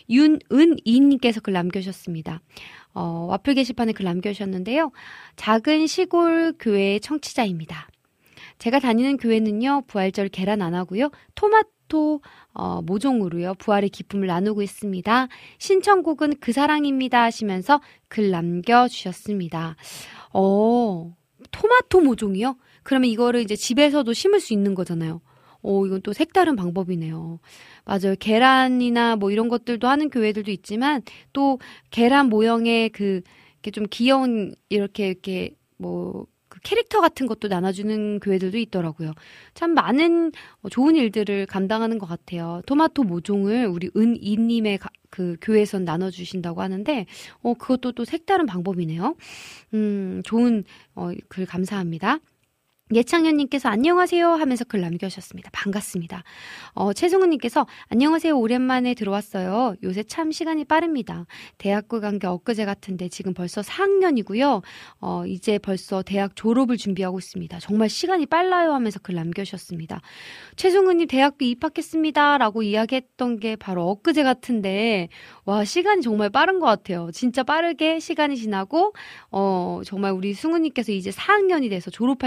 Speaker 3: 윤은이님께서 글 남겨주셨습니다. 어, 와플 게시판에 글 남겨주셨는데요. 작은 시골 교회의 청취자입니다. 제가 다니는 교회는요. 부활절 계란 안 하고요. 토마토 어, 모종으로요. 부활의 기쁨을 나누고 있습니다. 신청곡은 그 사랑입니다 하시면서 글 남겨주셨습니다. 어, 토마토 모종이요? 그러면 이거를 이제 집에서도 심을 수 있는 거잖아요. 오, 이건 또 색다른 방법이네요. 맞아요. 계란이나 뭐 이런 것들도 하는 교회들도 있지만 또 계란 모형의 그, 이렇게 좀 귀여운 이렇게, 이렇게 뭐, 그 캐릭터 같은 것도 나눠주는 교회들도 있더라고요. 참 많은 좋은 일들을 감당하는 것 같아요. 토마토 모종을 우리 은이님의 그 교회에선 나눠주신다고 하는데, 어, 그것도 또 색다른 방법이네요. 음, 좋은, 어, 글 감사합니다. 예창현님께서 안녕하세요 하면서 글 남겨주셨습니다. 반갑습니다. 어, 최승우님께서 안녕하세요. 오랜만에 들어왔어요. 요새 참 시간이 빠릅니다. 대학교 간 게 엊그제 같은데 지금 벌써 사 학년이고요. 어, 이제 벌써 대학 졸업을 준비하고 있습니다. 정말 시간이 빨라요 하면서 글 남겨주셨습니다. 최승우님 대학교 입학했습니다 라고 이야기했던 게 바로 엊그제 같은데 와 시간이 정말 빠른 것 같아요. 진짜 빠르게 시간이 지나고 어, 정말 우리 승우님께서 이제 사 학년이 돼서 졸업할 시간이 됐는데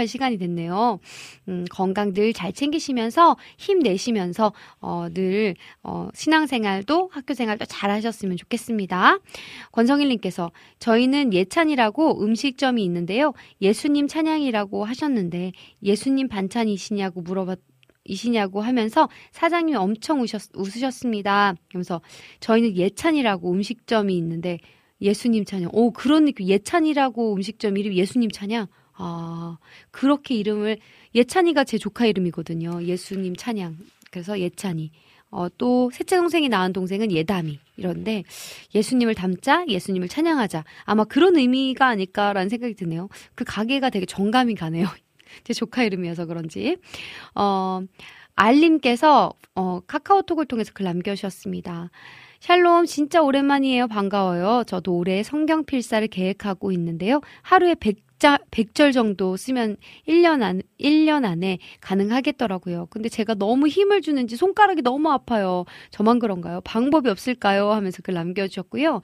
Speaker 3: 되겠네요. 음, 건강 늘 잘 챙기시면서 힘내시면서 어, 늘 어, 신앙생활도 학교생활도 잘 하셨으면 좋겠습니다. 권성일님께서 저희는 예찬이라고 음식점이 있는데요. 예수님 찬양이라고 하셨는데 예수님 반찬이시냐고 물어봤 이시냐고 하면서 사장님이 엄청 우셨, 웃으셨습니다. 그러면서 저희는 예찬이라고 음식점이 있는데 예수님 찬양. 오, 그런 느낌. 예찬이라고 음식점 이름이 예수님 찬양. 아, 그렇게 이름을 예찬이가 제 조카 이름이거든요. 예수님 찬양. 그래서 예찬이. 어, 또 셋째 동생이 낳은 동생은 예담이. 이런데 예수님을 닮자, 예수님을 찬양하자. 아마 그런 의미가 아닐까라는 생각이 드네요. 그 가게가 되게 정감이 가네요. 제 조카 이름이어서 그런지. 어, 알님께서 어, 카카오톡을 통해서 글 남겨주셨습니다. 샬롬, 진짜 오랜만이에요. 반가워요. 저도 올해 성경 필사를 계획하고 있는데요. 하루에 백 절 정도 쓰면 일 년 안, 일 년 안에 가능하겠더라고요. 근데 제가 너무 힘을 주는지 손가락이 너무 아파요. 저만 그런가요? 방법이 없을까요? 하면서 글 남겨주셨고요.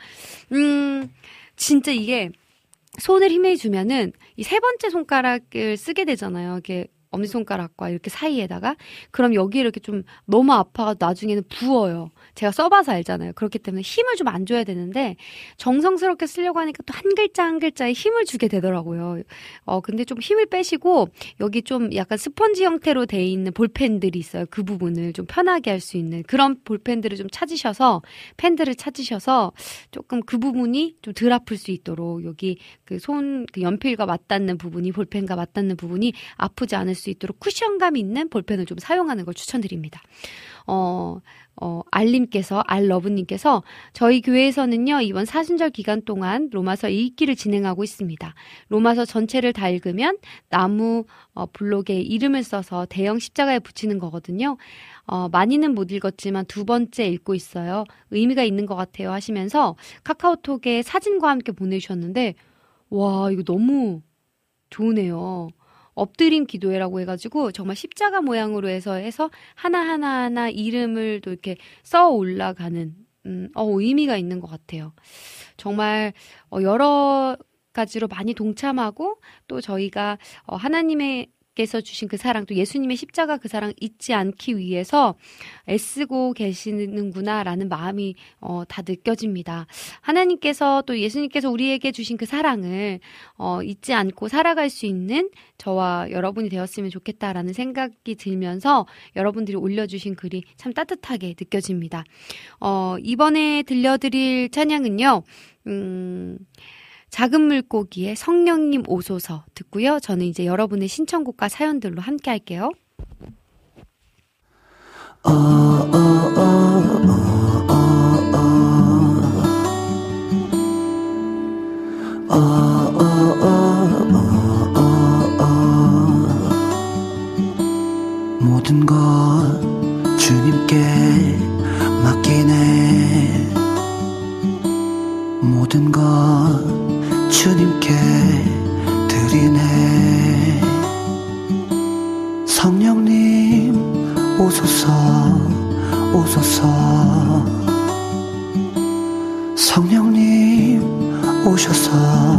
Speaker 3: 음, 진짜 이게 손을 힘을 주면은 이 세 번째 손가락을 쓰게 되잖아요. 이게 엄지손가락과 이렇게 사이에다가. 그럼 여기 이렇게 좀 너무 아파가 나중에는 부어요. 제가 써봐서 알잖아요. 그렇기 때문에 힘을 좀 안 줘야 되는데 정성스럽게 쓰려고 하니까 또 한 글자 한 글자에 힘을 주게 되더라고요. 어 근데 좀 힘을 빼시고 여기 좀 약간 스펀지 형태로 돼 있는 볼펜들이 있어요. 그 부분을 좀 편하게 할 수 있는 그런 볼펜들을 좀 찾으셔서 펜들을 찾으셔서 조금 그 부분이 좀 덜 아플 수 있도록 여기 그 손 그 연필과 맞닿는 부분이 볼펜과 맞닿는 부분이 아프지 않을 수 있도록 쿠션감 있는 볼펜을 좀 사용하는 걸 추천드립니다. 어, 어, 알님께서, 알러브님께서 저희 교회에서는요, 이번 사순절 기간 동안 로마서 읽기를 진행하고 있습니다. 로마서 전체를 다 읽으면 나무 어, 블록에 이름을 써서 대형 십자가에 붙이는 거거든요. 어, 많이는 못 읽었지만 두 번째 읽고 있어요. 의미가 있는 것 같아요 하시면서 카카오톡에 사진과 함께 보내주셨는데, 와, 이거 너무 좋으네요. 엎드림 기도회라고 해가지고 정말 십자가 모양으로 해서 해서 하나하나 하나 이름을 또 이렇게 써 올라가는 음, 어, 의미가 있는 것 같아요. 정말 어, 여러 가지로 많이 동참하고 또 저희가 어, 하나님의 께서 주신 그 사랑, 또 예수님의 십자가 그 사랑 잊지 않기 위해서 애쓰고 계시는구나라는 마음이 어, 다 느껴집니다. 하나님께서 또 예수님께서 우리에게 주신 그 사랑을 어, 잊지 않고 살아갈 수 있는 저와 여러분이 되었으면 좋겠다라는 생각이 들면서 여러분들이 올려주신 글이 참 따뜻하게 느껴집니다. 어, 이번에 들려드릴 찬양은요. 음... 작은 물고기의 성령님 오소서 듣고요. 저는 이제 여러분의 신청곡과 사연들로 함께 할게요. 어, 어, 어, 어, 어, 어, 어, 어, 어, 어. 모든 것 주님께 맡기네. 모든 것 주님께 드리네. 성령님 오소서 오소서. 성령님 오셔서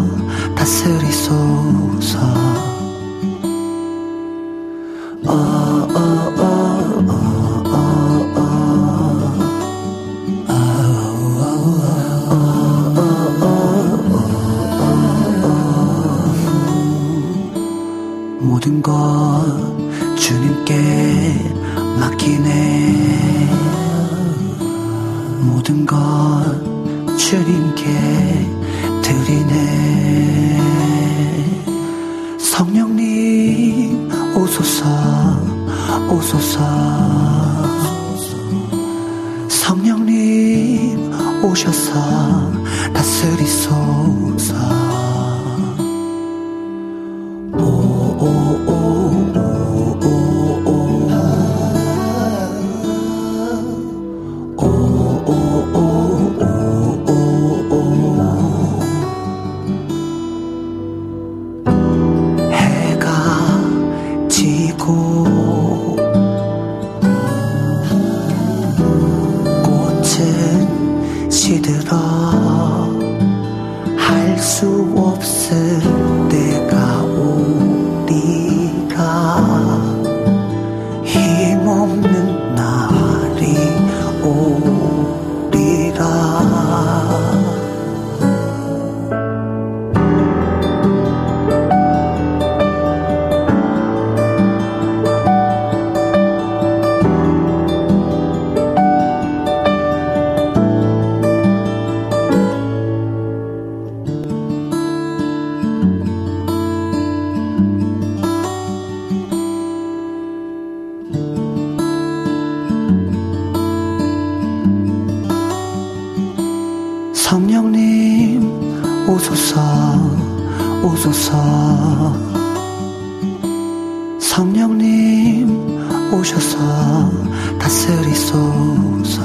Speaker 3: 다스리소서. 어, 어, 어, 어, 어, 어. 모든 것 주님께 맡기네. 모든 것 주님께 드리네. 성령님 오소서 오소서. 성령님 오셔서 다스리소서. 꽃은 시들어 할 수
Speaker 7: 오소서 오소서 성령님 오셔서 다스리소서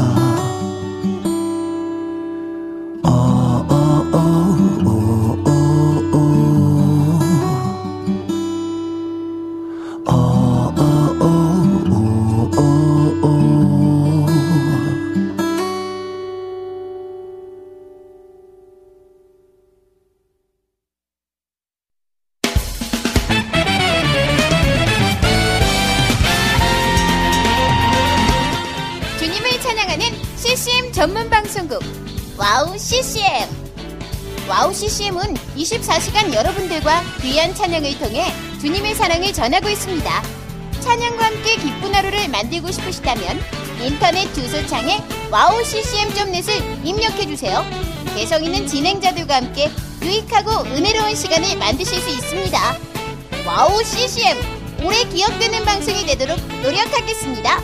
Speaker 8: 전문 방송국 와우 씨씨엠. 와우 씨씨엠은 이십사 시간 여러분들과 귀한 찬양을 통해 주님의 사랑을 전하고 있습니다. 찬양과 함께 기쁜 하루를 만들고 싶으시다면 인터넷 주소창에 와우 씨씨엠 닷 넷을 입력해주세요. 개성 있는 진행자들과 함께 유익하고 은혜로운 시간을 만드실 수 있습니다. 와우 씨씨엠, 오래 기억되는 방송이 되도록 노력하겠습니다.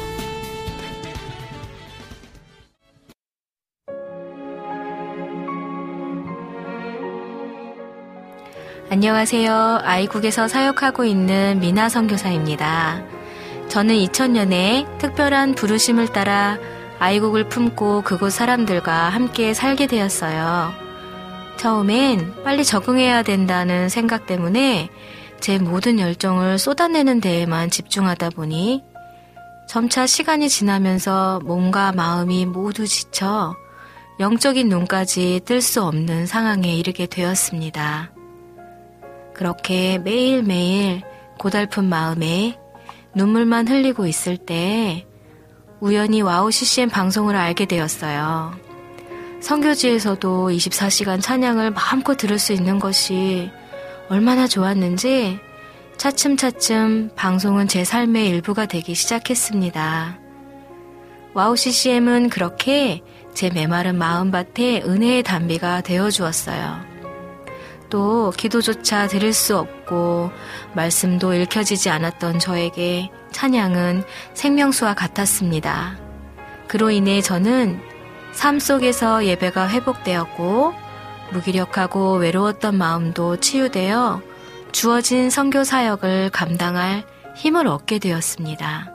Speaker 9: 안녕하세요. 아이국에서 사역하고 있는 미나 선교사입니다. 저는 이천 년에 특별한 부르심을 따라 아이국을 품고 그곳 사람들과 함께 살게 되었어요. 처음엔 빨리 적응해야 된다는 생각 때문에 제 모든 열정을 쏟아내는 데에만 집중하다 보니 점차 시간이 지나면서 몸과 마음이 모두 지쳐 영적인 눈까지 뜰 수 없는 상황에 이르게 되었습니다. 그렇게 매일매일 고달픈 마음에 눈물만 흘리고 있을 때 우연히 와우 씨씨엠 방송을 알게 되었어요. 선교지에서도 이십사 시간 찬양을 마음껏 들을 수 있는 것이 얼마나 좋았는지 차츰차츰 방송은 제 삶의 일부가 되기 시작했습니다. 와우 씨씨엠은 그렇게 제 메마른 마음밭에 은혜의 담비가 되어주었어요. 또 기도조차 들을 수 없고 말씀도 읽혀지지 않았던 저에게 찬양은 생명수와 같았습니다. 그로 인해 저는 삶 속에서 예배가 회복되었고 무기력하고 외로웠던 마음도 치유되어 주어진 선교 사역을 감당할 힘을 얻게 되었습니다.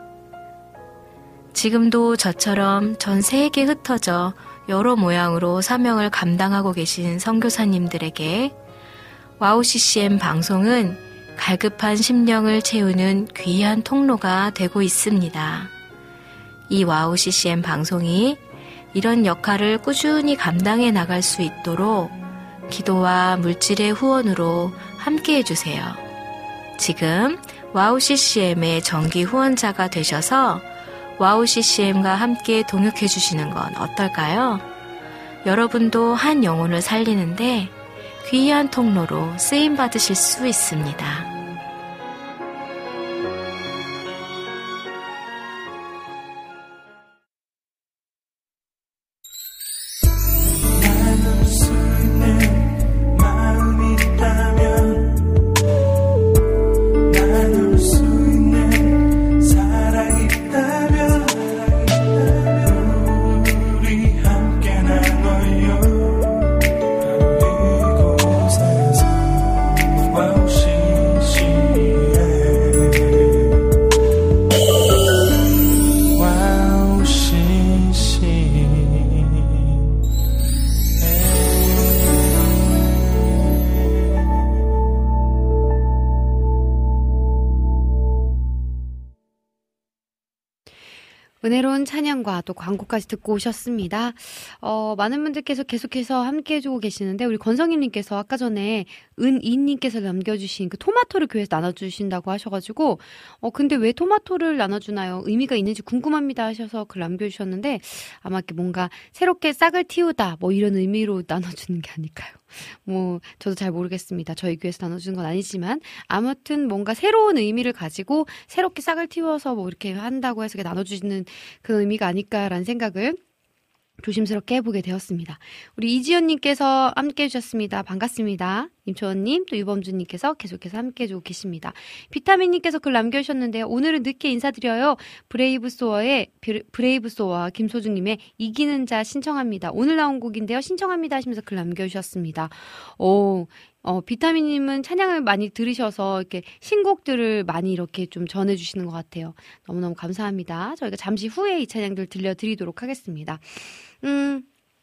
Speaker 9: 지금도 저처럼 전 세계에 흩어져 여러 모양으로 사명을 감당하고 계신 선교사님들에게 와우 씨씨엠 방송은 갈급한 심령을 채우는 귀한 통로가 되고 있습니다. 이 와우 씨씨엠 방송이 이런 역할을 꾸준히 감당해 나갈 수 있도록 기도와 물질의 후원으로 함께 해주세요. 지금 와우 씨씨엠의 정기 후원자가 되셔서 와우 씨씨엠과 함께 동역해 주시는 건 어떨까요? 여러분도 한 영혼을 살리는데 귀한 통로로 쓰임받으실 수 있습니다.
Speaker 3: 은혜로운 찬양과 또 광고까지 듣고 오셨습니다. 어, 많은 분들께서 계속해서 함께 해주고 계시는데 우리 권성임님께서 아까 전에 은이님께서 남겨주신 그 토마토를 교회에서 나눠주신다고 하셔가지고 어 근데 왜 토마토를 나눠주나요? 의미가 있는지 궁금합니다 하셔서 글 남겨주셨는데 아마 이렇게 뭔가 새롭게 싹을 틔우다 뭐 이런 의미로 나눠주는 게 아닐까요? 뭐 저도 잘 모르겠습니다. 저희 교회에서 나눠주는 건 아니지만 아무튼 뭔가 새로운 의미를 가지고 새롭게 싹을 틔워서 뭐 이렇게 한다고 해서 나눠주시는 그 의미가 아닐까라는 생각을 조심스럽게 해보게 되었습니다. 우리 이지연님께서 함께 해주셨습니다. 반갑습니다. 임초원님, 또 유범주님께서 계속해서 함께 해주고 계십니다. 비타민님께서 글 남겨주셨는데요. 오늘은 늦게 인사드려요. 브레이브소어의, 브레이브소어와 김소중님의 이기는 자 신청합니다. 오늘 나온 곡인데요. 신청합니다 하시면서 글 남겨주셨습니다. 오, 어, 비타민님은 찬양을 많이 들으셔서 이렇게 신곡들을 많이 이렇게 좀 전해주시는 것 같아요. 너무너무 감사합니다. 저희가 잠시 후에 이 찬양들 들려드리도록 하겠습니다. 음,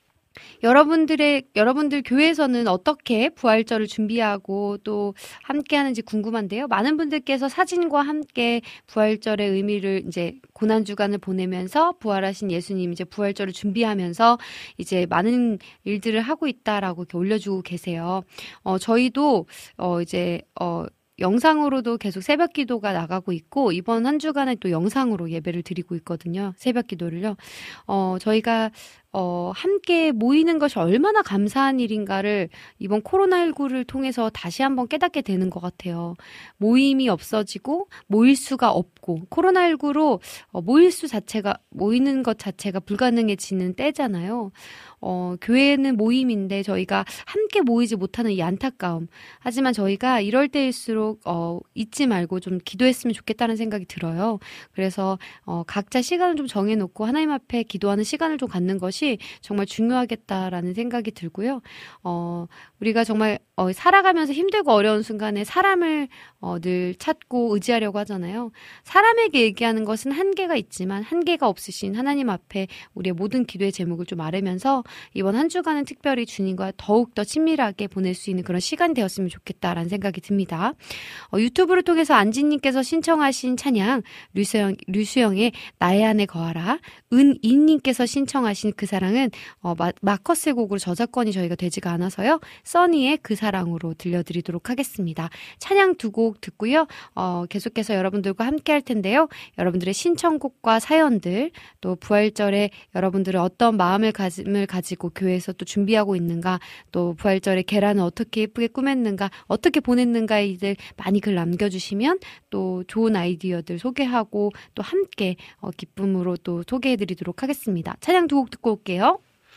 Speaker 3: 여러분들의, 여러분들 교회에서는 어떻게 부활절을 준비하고 또 함께 하는지 궁금한데요. 많은 분들께서 사진과 함께 부활절의 의미를 이제 고난주간을 보내면서 부활하신 예수님 이제 부활절을 준비하면서 이제 많은 일들을 하고 있다라고 이렇게 올려주고 계세요. 어, 저희도, 어, 이제, 어, 영상으로도 계속 새벽 기도가 나가고 있고, 이번 한 주간에 또 영상으로 예배를 드리고 있거든요. 새벽 기도를요. 어, 저희가 어, 함께 모이는 것이 얼마나 감사한 일인가를 이번 코로나십구를 통해서 다시 한번 깨닫게 되는 것 같아요. 모임이 없어지고 모일 수가 없고 코로나십구로 어, 모일 수 자체가 모이는 것 자체가 불가능해지는 때잖아요. 어, 교회는 모임인데 저희가 함께 모이지 못하는 이 안타까움. 하지만 저희가 이럴 때일수록 어, 잊지 말고 좀 기도했으면 좋겠다는 생각이 들어요. 그래서 어, 각자 시간을 좀 정해놓고 하나님 앞에 기도하는 시간을 좀 갖는 것이 정말 중요하겠다라는 생각이 들고요. 어, 우리가 정말 어, 살아가면서 힘들고 어려운 순간에 사람을 어, 늘 찾고 의지하려고 하잖아요. 사람에게 얘기하는 것은 한계가 있지만 한계가 없으신 하나님 앞에 우리의 모든 기도의 제목을 좀 아뢰면서 이번 한 주간은 특별히 주님과 더욱더 친밀하게 보낼 수 있는 그런 시간이 되었으면 좋겠다라는 생각이 듭니다. 어, 유튜브를 통해서 안지님께서 신청하신 찬양 류수영, 류수영의 나의 안에 거하라, 은이님께서 신청하신 그 사랑은 어, 마, 마커스의 곡으로 저작권이 저희가 되지가 않아서요. 써니의 그 사랑으로 들려드리도록 하겠습니다. 찬양 두 곡 듣고요. 어, 계속해서 여러분들과 함께 할 텐데요. 여러분들의 신청곡과 사연들, 또 부활절에 여러분들은 어떤 마음을 가짐을 가지고 교회에서 또 준비하고 있는가, 또 부활절에 계란을 어떻게 예쁘게 꾸몄는가, 어떻게 보냈는가이들 많이 글 남겨주시면 또 좋은 아이디어들 소개하고 또 함께 어, 기쁨으로 또 소개해드리도록 하겠습니다. 찬양 두 곡 듣고 올게요.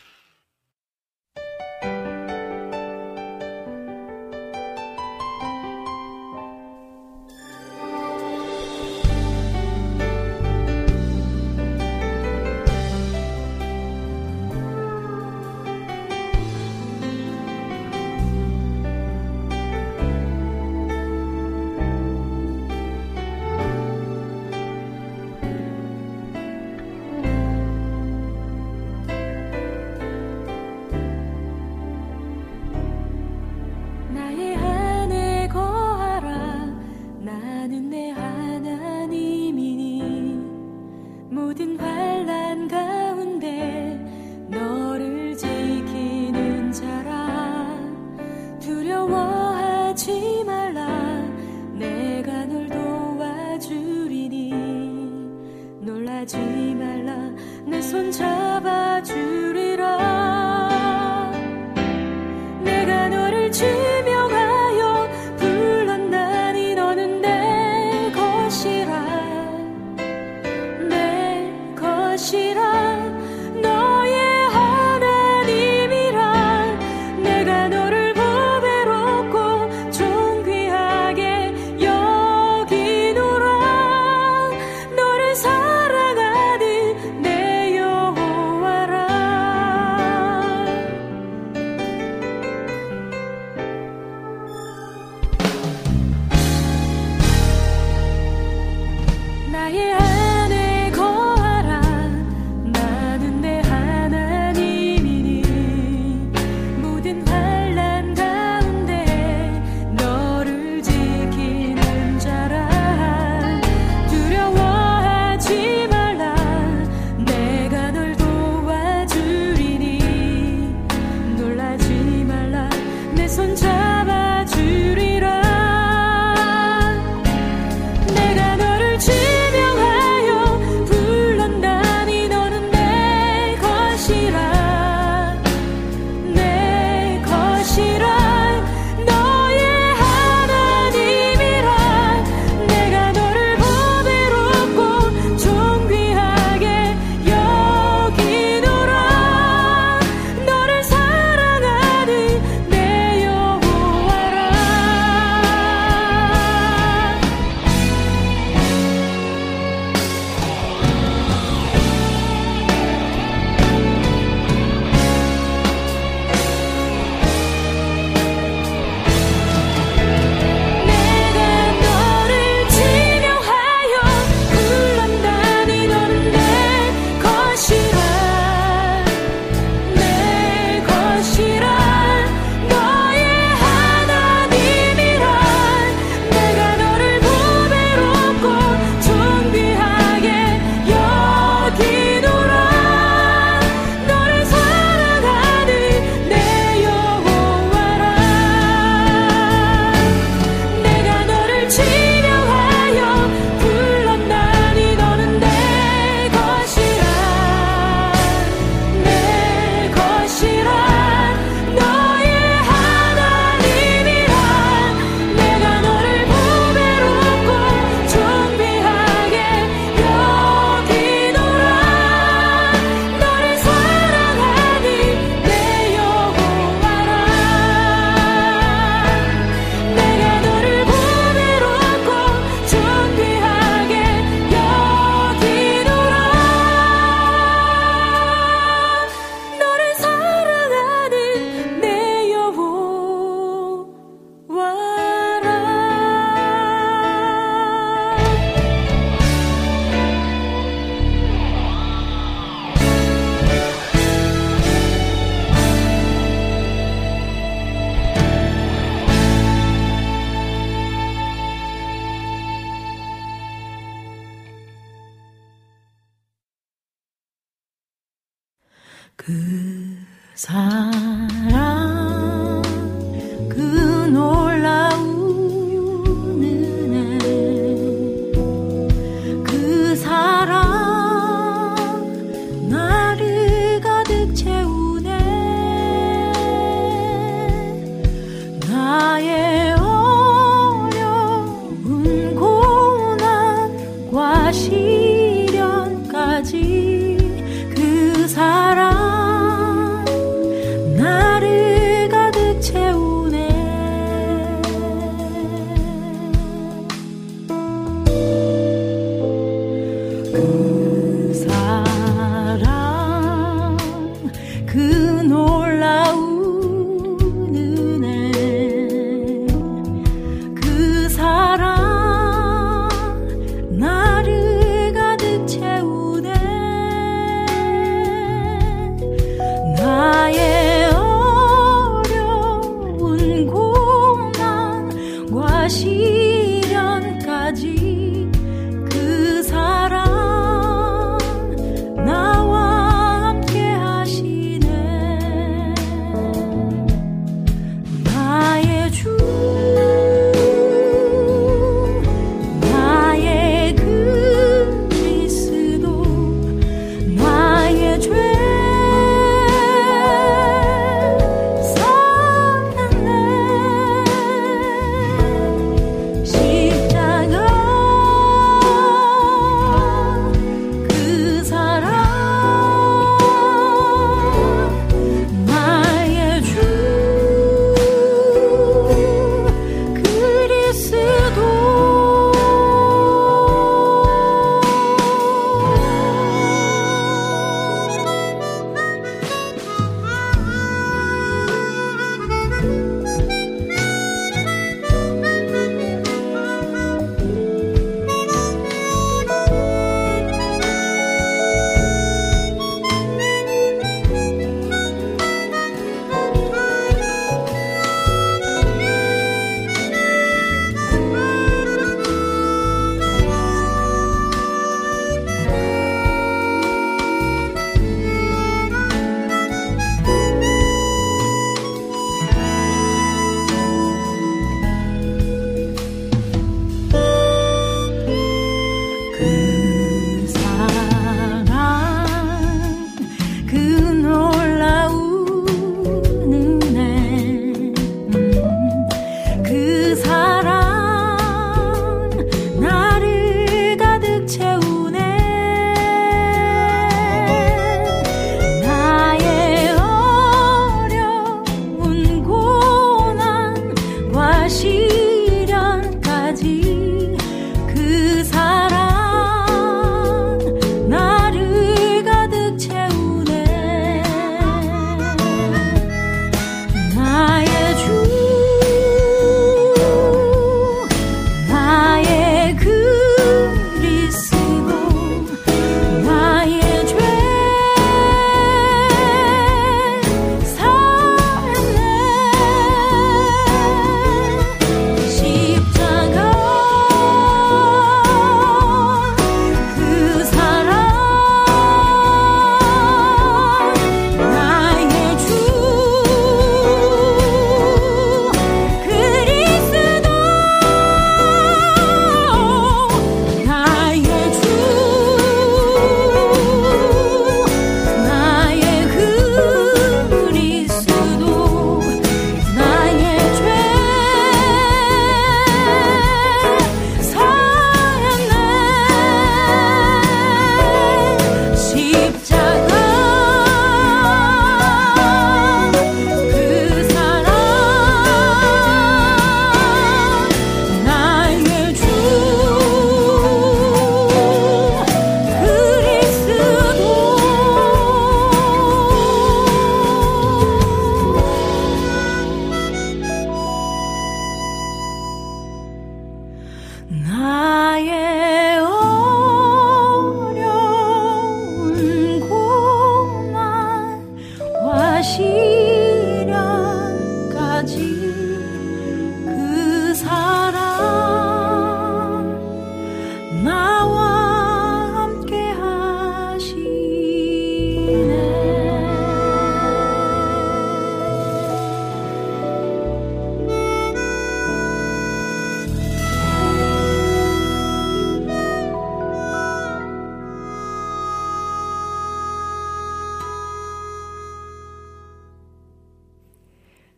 Speaker 6: 모든 환난 가운데 너를 지키는 자라. 두려워하지 말라. 내가 널 도와주리니. 놀라지 말라. 내 손 잡아주리라. 내가 너를 지명하여 불렀나니 너는 내 것이라. 것이라. 너의 하나님이라. 내가 너를 보배롭고 존귀하게 여기노라. 너를 사랑하는 내 여호와라. 나의 그 사랑 그 놀라운 은혜 그 사랑 나를 가득 채우네 나의 어려운 고난과 시련까지 그 사랑 나를 가득 채우네 그 사랑 그 놀라운 은혜 그 사랑 나를 가득 채우네 나의 어려운 고난과 시련까지 그 사랑 나를 가득 채우네 나의 어려운 고난과 시련까지 그 사랑 나를 가득 채우네 그 사랑 그 놀라운 은혜 그 사랑 나를 가득 채우네 나의 어려운 고난과 시련까지 그 사랑 나를 가득 채우네 나의 어려운 고난과 시련까지 그 사랑 나를 가득 채우네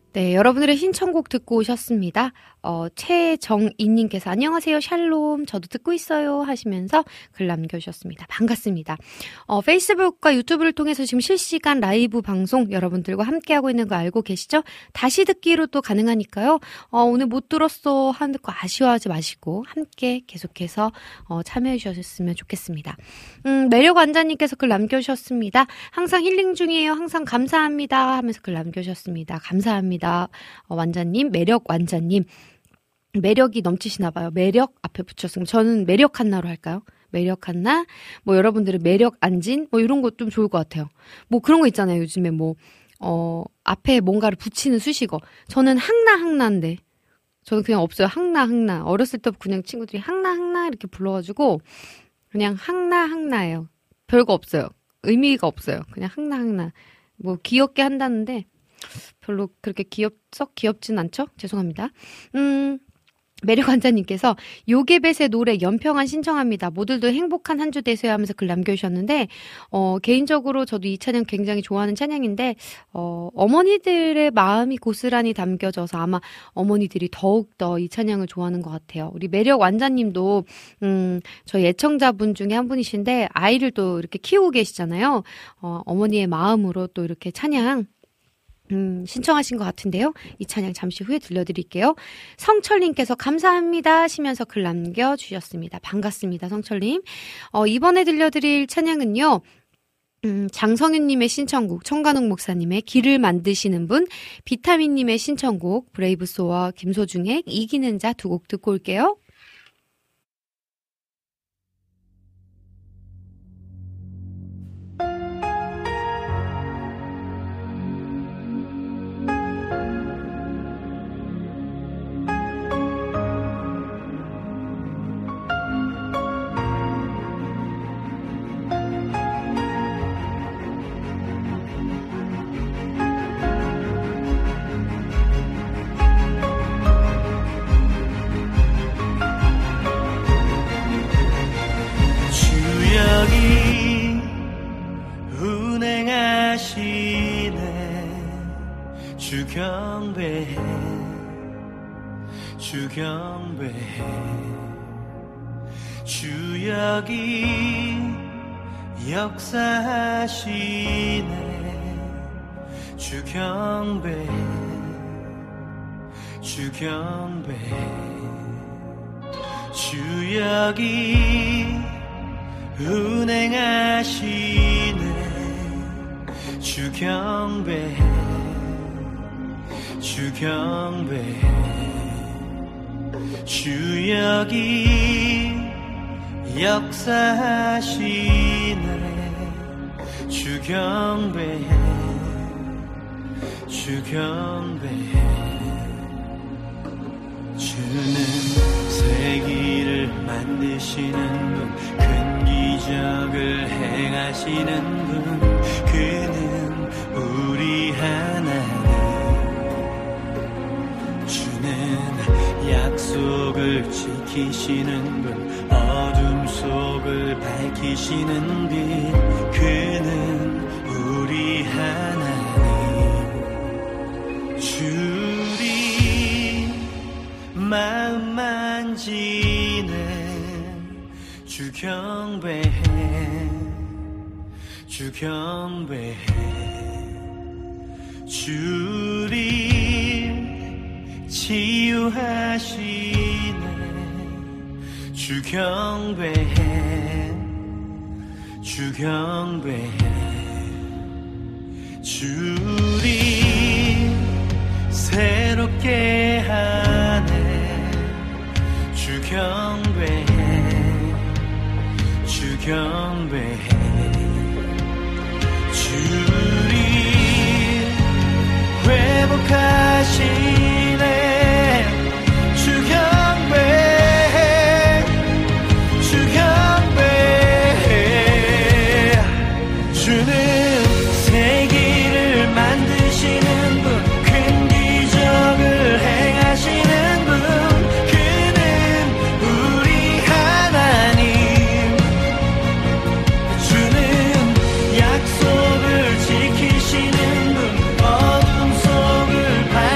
Speaker 3: 네, 여러분들의 신청곡 듣고 오셨습니다. 어, 최정희님께서 안녕하세요, 샬롬. 저도 듣고 있어요. 하시면서 글 남겨주셨습니다. 반갑습니다. 어, 페이스북과 유튜브를 통해서 지금 실시간 라이브 방송 여러분들과 함께하고 있는 거 알고 계시죠? 다시 듣기로 또 가능하니까요. 어, 오늘 못 들었어 하는 거 아쉬워하지 마시고 함께 계속해서 어, 참여해 주셨으면 좋겠습니다. 음, 매력완자님께서 글 남겨주셨습니다. 항상 힐링 중이에요. 항상 감사합니다. 하면서 글 남겨주셨습니다. 감사합니다. 어, 완자님, 매력완자님. 매력이 넘치시나 봐요. 매력 앞에 붙였으면 저는 매력 한나로 할까요? 매력 한나, 뭐 여러분들은 매력 안진, 뭐 이런 거 좀 좋을 것 같아요. 뭐 그런 거 있잖아요. 요즘에 뭐, 어, 앞에 뭔가를 붙이는 수식어. 저는 항나 항나인데. 저는 그냥 없어요. 항나 항나. 어렸을 때부터 그냥 친구들이 항나 항나 이렇게 불러가지고 그냥 항나 항나예요. 별거 없어요. 의미가 없어요. 그냥 항나 항나. 뭐 귀엽게 한다는데 별로 그렇게 귀엽, 썩 귀엽진 않죠? 죄송합니다. 음, 매력환자님께서 요게벳의 노래 연평안 신청합니다. 모두도 행복한 한 주 되세요 하면서 글 남겨주셨는데 어, 개인적으로 저도 이 찬양 굉장히 좋아하는 찬양인데 어, 어머니들의 마음이 고스란히 담겨져서 아마 어머니들이 더욱더 이 찬양을 좋아하는 것 같아요. 우리 매력완자님도 음, 저희 애청자분 중에 한 분이신데 아이를 또 이렇게 키우고 계시잖아요. 어, 어머니의 마음으로 또 이렇게 찬양 음, 신청하신 것 같은데요. 이 찬양 잠시 후에 들려드릴게요. 성철님께서 감사합니다 하시면서 글 남겨주셨습니다. 반갑습니다, 성철님. 어, 이번에 들려드릴 찬양은요. 음, 장성윤님의 신청곡, 청관욱 목사님의 길을 만드시는 분, 비타민님의 신청곡, 브레이브소와 김소중의 이기는 자 두 곡 듣고 올게요.
Speaker 5: 주경배해 주경배해 주 여기 역사하시네 주경배해 주경배해 주 여기 운행하시네 주경배해 주경배해 주 여기 역사하시네 주경배해 주경배해 주는 세기를 만드시는 분 큰 기적을 행하시는 분 그는 우리 하나님 약속을 지키시는 분 어둠 속을 밝히시는 빛 그는 우리 하나님 주리 마음 만지는 주경배해 주경배해 주리 치유하시네 주경배해 주경배해 주리 새롭게 하네 주경배해 주경배해 주리 회복하시네 주경배해 주경배해 주는 세기를 만드시는 분 큰 기적을 행하시는 분 그는 우리 하나님 주는 약속을 지키시는 분 어둠 속을 밝히시는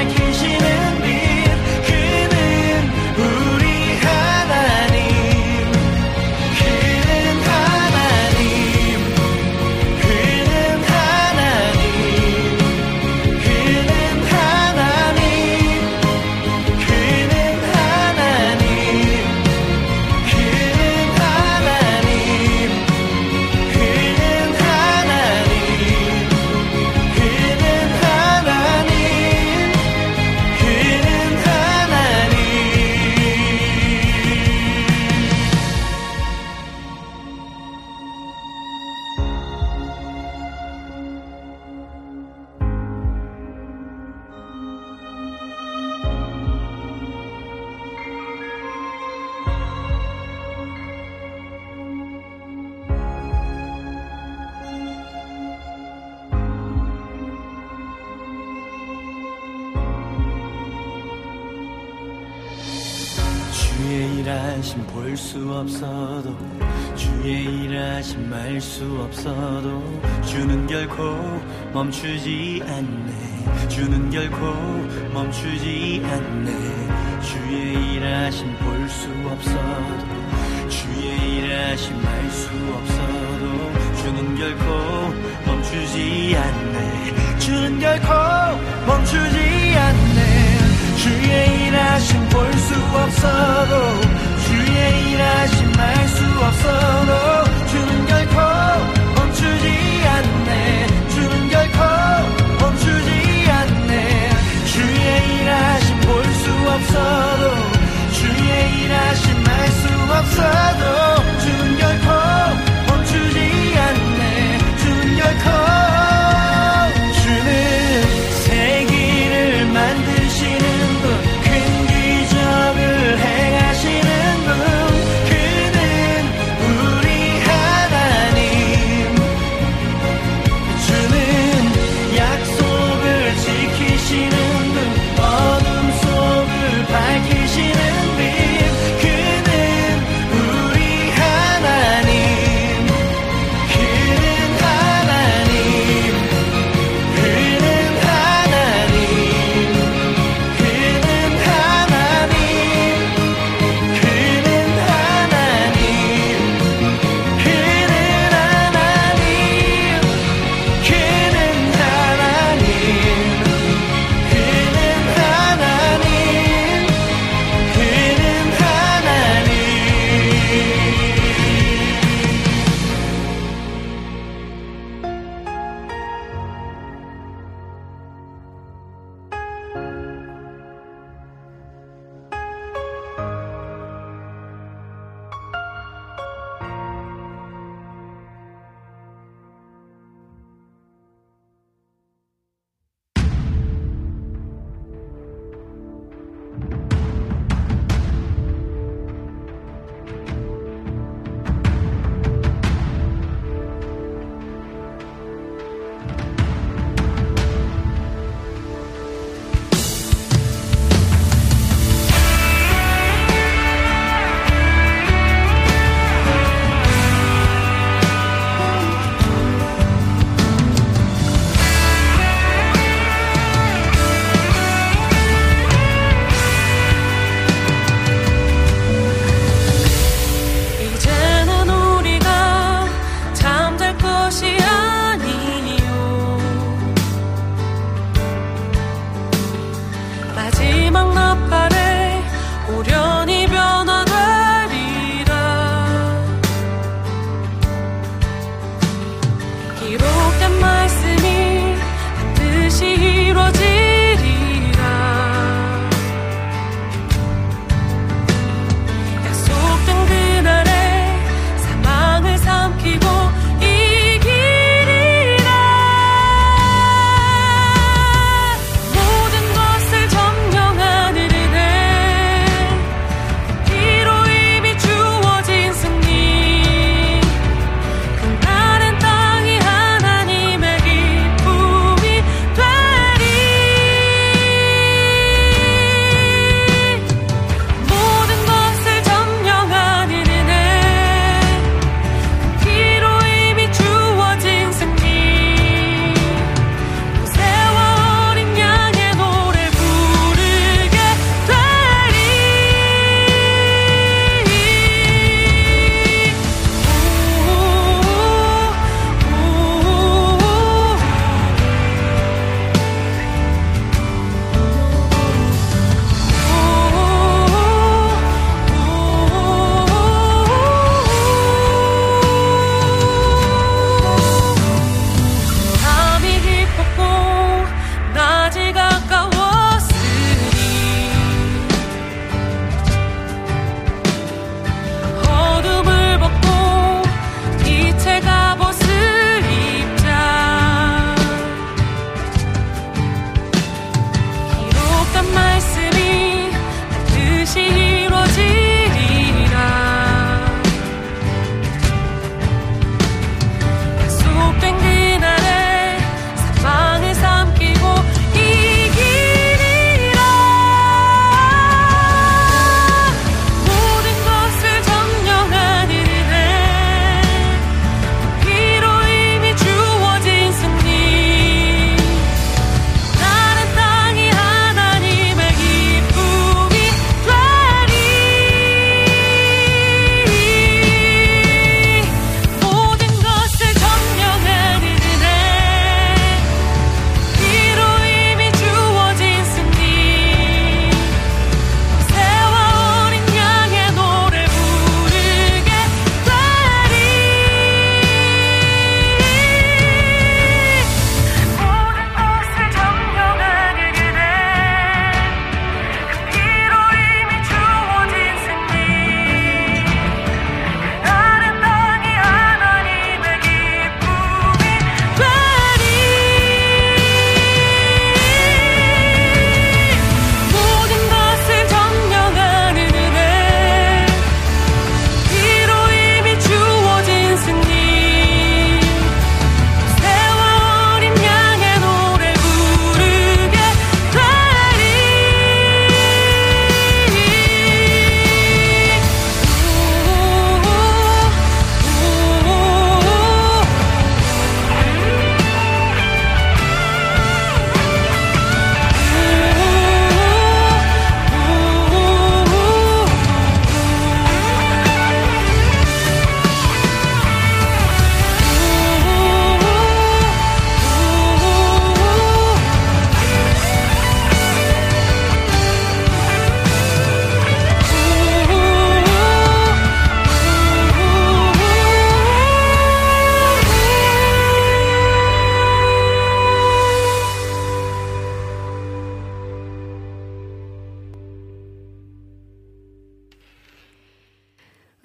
Speaker 5: 일하심 볼 수 없어도 주의 일하심 말 수 없어도 주는 결코 멈추지 않네. 주는 결코 멈추지 않네. 주의 일하심 볼 수 없어도 주의 일하심 말 수 없어도 주는 결코 멈추지 않네. 주는 결코 멈추지 않네. 주의 일하심 볼 수 없어도 주의 일하심 말 수 없어도 주는 결코 멈추지 않네. 주는 결코 멈추지 않네. 주의 일하심 볼 수 없어도 주의 일하심 말 수 없어도 주는 결코 멈추지 않네. 주는 결코 주는 세기를 만드시는 분, 큰 기적을 행하시는 분, 그는 우리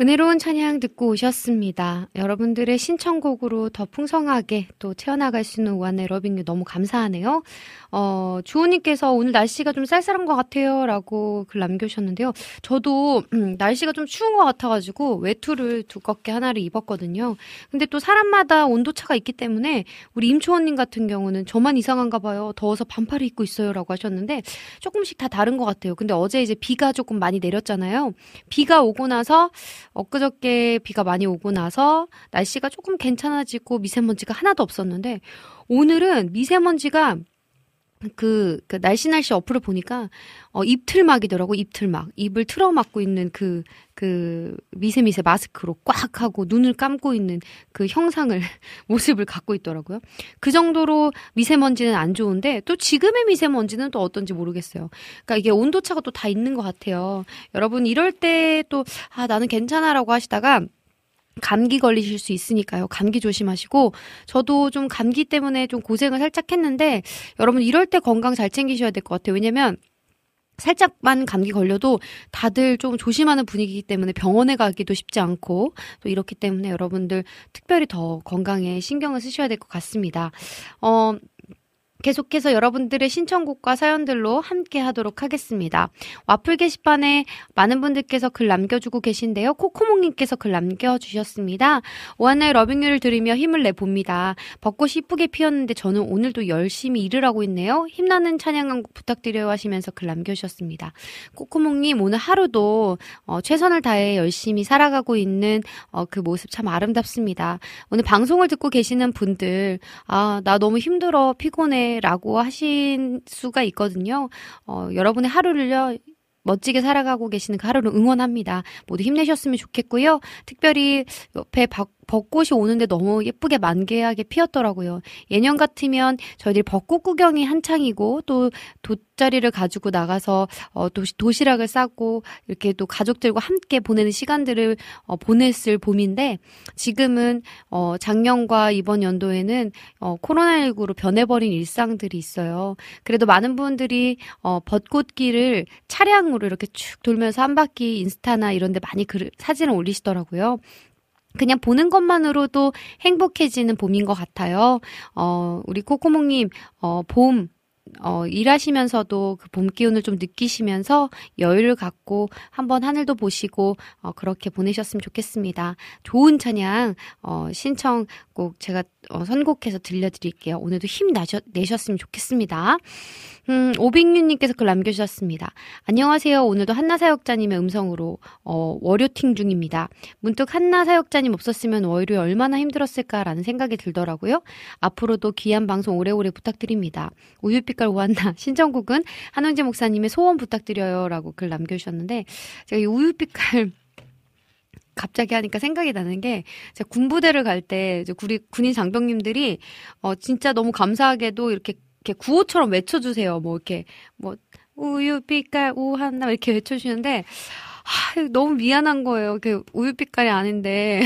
Speaker 3: 은혜로운 찬양 듣고 오셨습니다. 여러분들의 신청곡으로 더 풍성하게 또 채워나갈 수 있는 우한의 러빙유 너무 감사하네요. 어, 주호님께서 오늘 날씨가 좀 쌀쌀한 것 같아요 라고 글 남겨주셨는데요. 저도 음, 날씨가 좀 추운 것 같아가지고 외투를 두껍게 하나를 입었거든요. 근데 또 사람마다 온도차가 있기 때문에 우리 임초원님 같은 경우는 저만 이상한가 봐요. 더워서 반팔을 입고 있어요 라고 하셨는데 조금씩 다 다른 것 같아요. 근데 어제 이제 비가 조금 많이 내렸잖아요. 비가 오고 나서 엊그저께 비가 많이 오고 나서 날씨가 조금 괜찮아지고 미세먼지가 하나도 없었는데 오늘은 미세먼지가 그, 그 날씨 날씨 어플을 보니까 어 입틀막이더라고. 입틀막. 입을 틀어막고 있는 그, 그 미세미세 마스크로 꽉 하고 눈을 감고 있는 그 형상을 모습을 갖고 있더라고요. 그 정도로 미세먼지는 안 좋은데 또 지금의 미세먼지는 또 어떤지 모르겠어요. 그러니까 이게 온도차가 또 다 있는 것 같아요. 여러분 이럴 때 또 아 나는 괜찮아라고 하시다가 감기 걸리실 수 있으니까요. 감기 조심하시고 저도 좀 감기 때문에 좀 고생을 살짝 했는데 여러분 이럴 때 건강 잘 챙기셔야 될 것 같아요. 왜냐면 살짝만 감기 걸려도 다들 좀 조심하는 분위기이기 때문에 병원에 가기도 쉽지 않고 또 이렇기 때문에 여러분들 특별히 더 건강에 신경을 쓰셔야 될 것 같습니다. 어... 계속해서 여러분들의 신청곡과 사연들로 함께 하도록 하겠습니다. 와플 게시판에 많은 분들께서 글 남겨주고 계신데요. 코코몽님께서 글 남겨주셨습니다. 오한나의 러빙유를 들으며 힘을 내봅니다. 벚꽃이 이쁘게 피었는데 저는 오늘도 열심히 일을 하고 있네요. 힘나는 찬양 한 곡 부탁드려요 하시면서 글 남겨주셨습니다. 코코몽님 오늘 하루도 어, 최선을 다해 열심히 살아가고 있는 어, 그 모습 참 아름답습니다. 오늘 방송을 듣고 계시는 분들 아, 나 너무 힘들어 피곤해 라고 하신 수가 있거든요. 어, 여러분의 하루를요 멋지게 살아가고 계시는 그 하루를 응원합니다. 모두 힘내셨으면 좋겠고요. 특별히 옆에 박 벚꽃이 오는데 너무 예쁘게 만개하게 피었더라고요. 예년 같으면 저희들이 벚꽃 구경이 한창이고 또 돗자리를 가지고 나가서 어, 도시, 도시락을 싸고 이렇게 또 가족들과 함께 보내는 시간들을 어, 보냈을 봄인데 지금은 어, 작년과 이번 연도에는 어, 코로나십구로 변해버린 일상들이 있어요. 그래도 많은 분들이 어, 벚꽃길을 차량으로 이렇게 쭉 돌면서 한 바퀴 인스타나 이런 데 많이 글, 사진을 올리시더라고요. 그냥 보는 것만으로도 행복해지는 봄인 것 같아요. 어, 우리 코코몽님, 어, 봄, 어, 일하시면서도 그 봄 기운을 좀 느끼시면서 여유를 갖고 한번 하늘도 보시고, 어, 그렇게 보내셨으면 좋겠습니다. 좋은 찬양, 어, 신청곡 제가 어, 선곡해서 들려드릴게요. 오늘도 힘 나셔, 내셨으면 좋겠습니다. 음, 오백육님께서 글 남겨주셨습니다. 안녕하세요. 오늘도 한나 사역자님의 음성으로 어, 월요팅 중입니다. 문득 한나 사역자님 없었으면 월요일 얼마나 힘들었을까라는 생각이 들더라고요. 앞으로도 귀한 방송 오래오래 부탁드립니다. 우유빛깔 오한나 신청곡은 한원재 목사님의 소원 부탁드려요 라고 글 남겨주셨는데 제가 이 우유빛깔 갑자기 하니까 생각이 나는 게 제가 군부대를 갈 때 우리 군인 장병님들이 어, 진짜 너무 감사하게도 이렇게 이렇게 구호처럼 외쳐주세요. 뭐 이렇게 뭐 우유빛깔 우한나 이렇게 외쳐주시는데 아, 너무 미안한 거예요. 그 우유빛깔이 아닌데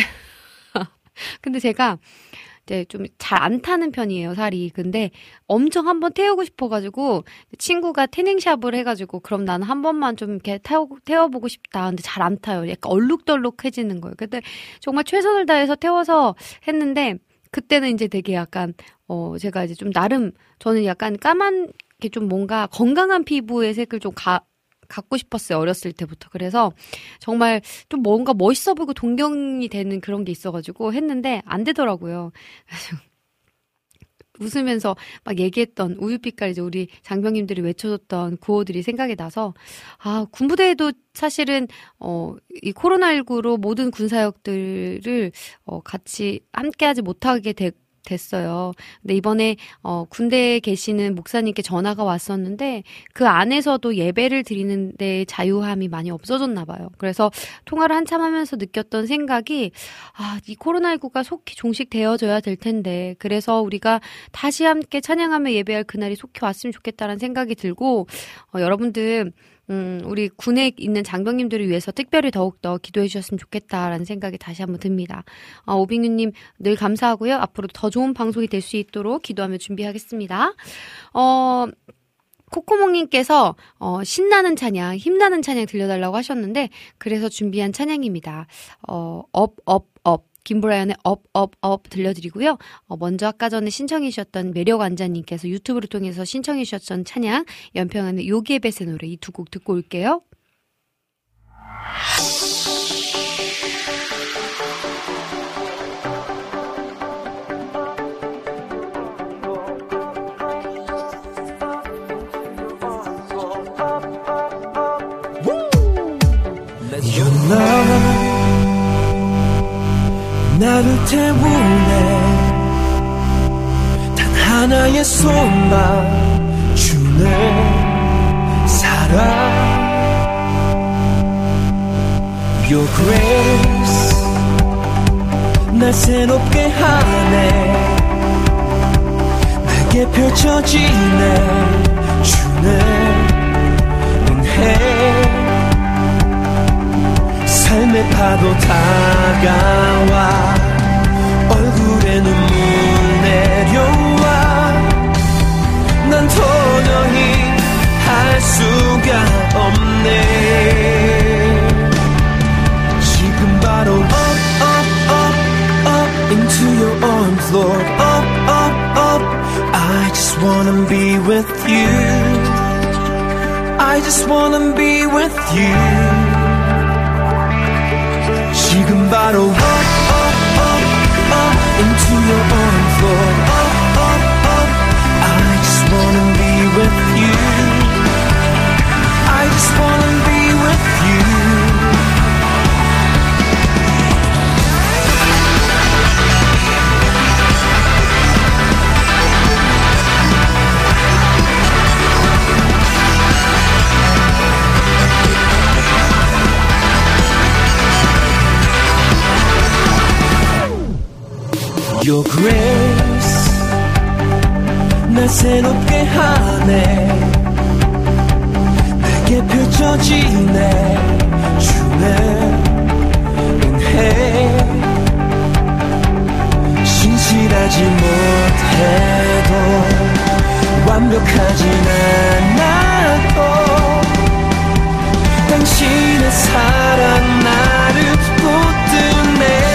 Speaker 3: 근데 제가 이제 좀 잘 안 타는 편이에요, 살이. 근데 엄청 한번 태우고 싶어가지고 친구가 태닝샵을 해가지고 그럼 나는 한 번만 좀 이렇게 태워, 태워보고 싶다. 근데 잘 안 타요. 약간 얼룩덜룩해지는 거예요. 근데 정말 최선을 다해서 태워서 했는데 그때는 이제 되게 약간 어 제가 이제 좀 나름 저는 약간 까만 게 좀 뭔가 건강한 피부의 색을 좀 가, 갖고 싶었어요. 어렸을 때부터. 그래서 정말 좀 뭔가 멋있어 보이고 동경이 되는 그런 게 있어가지고 했는데 안 되더라고요. 그래서 웃으면서 막 얘기했던 우유빛깔 이제 우리 장병님들이 외쳐줬던 구호들이 생각이 나서 아 군부대에도 사실은 어 이 코로나십구로 모든 군사역들을 어 같이 함께하지 못하게 되, 됐어요. 근데 이번에 어 군대에 계시는 목사님께 전화가 왔었는데 그 안에서도 예배를 드리는 데 자유함이 많이 없어졌나 봐요. 그래서 통화를 한참 하면서 느꼈던 생각이 아, 이 코로나십구가 속히 종식되어져야 될 텐데 그래서 우리가 다시 함께 찬양하며 예배할 그날이 속히 왔으면 좋겠다라는 생각이 들고 어, 여러분들 음, 우리 군에 있는 장병님들을 위해서 특별히 더욱더 기도해 주셨으면 좋겠다라는 생각이 다시 한번 듭니다. 어, 오빙유님 늘 감사하고요. 앞으로 더 좋은 방송이 될 수 있도록 기도하며 준비하겠습니다. 어, 코코몽님께서 어, 신나는 찬양, 힘나는 찬양 들려달라고 하셨는데 그래서 준비한 찬양입니다. 어, 업, 업, 업. 김브라이언의 업, 업, 업 들려드리고요. 어, 먼저 아까 전에 신청해 주셨던 매력완자님께서 유튜브를 통해서 신청해 주셨던 찬양, 연평안의 요기에벳의 노래 이 두 곡 듣고 올게요.
Speaker 5: 나를 태우네 단 하나의 소망 주네 사랑 Your grace 날 새롭게 하네 내게 펼쳐지네 주네 은혜 삶의 파도 다가와 얼굴에 눈물 내려와 난 도저히 할 수가 없네 지금 바로 up up up up into your arms Lord up up up I just wanna be with you I just wanna be with you 지금 바로 up, up, up, up into your arms, Lord. Up, up, up. I just wanna be with you. I just wanna be with you. Your grace 날 새롭게 하네 내게 펼쳐지네 주네 은혜 신실하지 못해도 완벽하진 않아도 당신의 사랑 나를 붙드네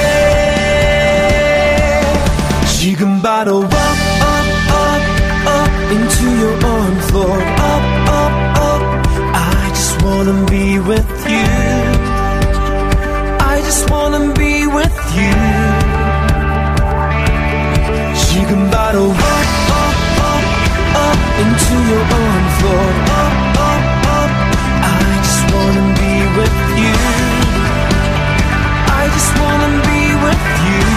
Speaker 5: 지금 바로 up, up, up, up into your arms, Lord. Up, up, up. I just wanna be with you. I just wanna be with you. 지금 바로 up, up, up, up into your arms, Lord. Up, up, up. I just wanna be with you. I just wanna be with you.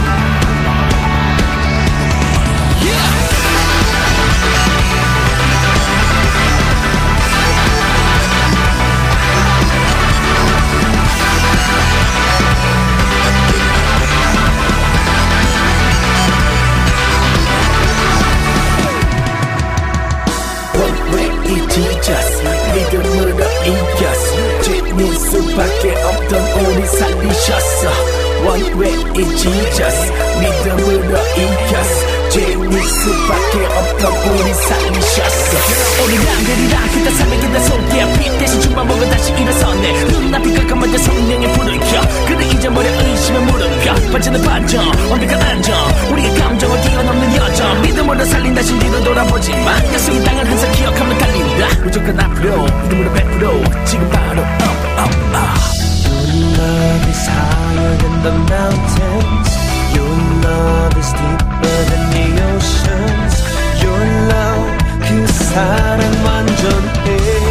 Speaker 5: Jesus 믿음으로 이겼어 죄는 수밖에 없던 우리 살리셨어 One way is Jesus 믿음으로 이겼어 죄는 수밖에 없던 우리 살리셨어 우리 남들이랑 그때 삶의 그때 속에 빛 대신 죽만 보고 다시 일어섰네 눈앞이 깜깜한데 성령의 불을 켜 그를 잊어버려 의심의 무릎 펴 반전은 반전 완벽한 안정 우리의 감정을 뛰어넘는 여정 믿음으로 살린다 신뒤로 돌아보지만 약속의 땅을 항상 기억하며 달린다 무조건 앞으로 믿음으로 베풀어 지금 바로 up up up Your love is higher than the mountains Your love is deeper than the oceans Your love 그 사랑 완전해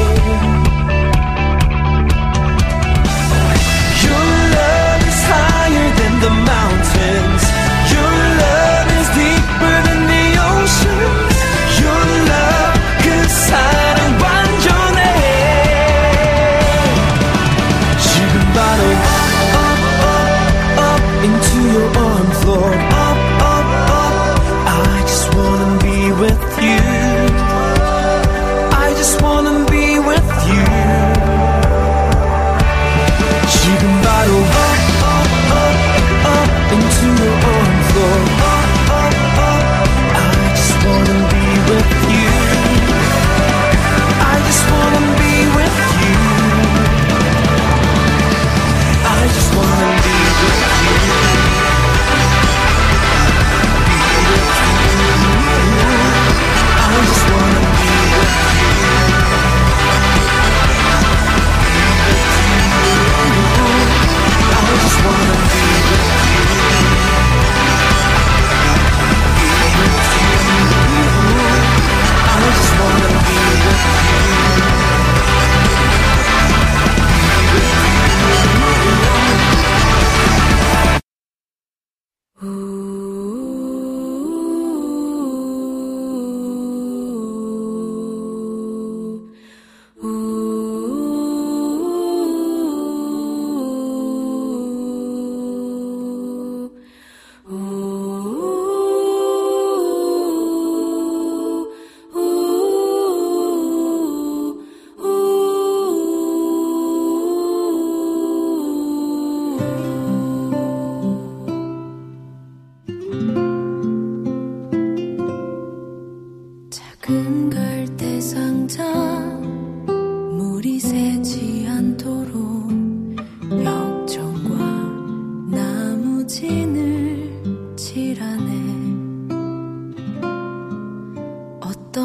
Speaker 5: Your love is higher than the mountains Your love is deeper than the oceans Your love 그 사랑 완전해 지금 바로 up, up, up, up into your arms, Lord Up, up,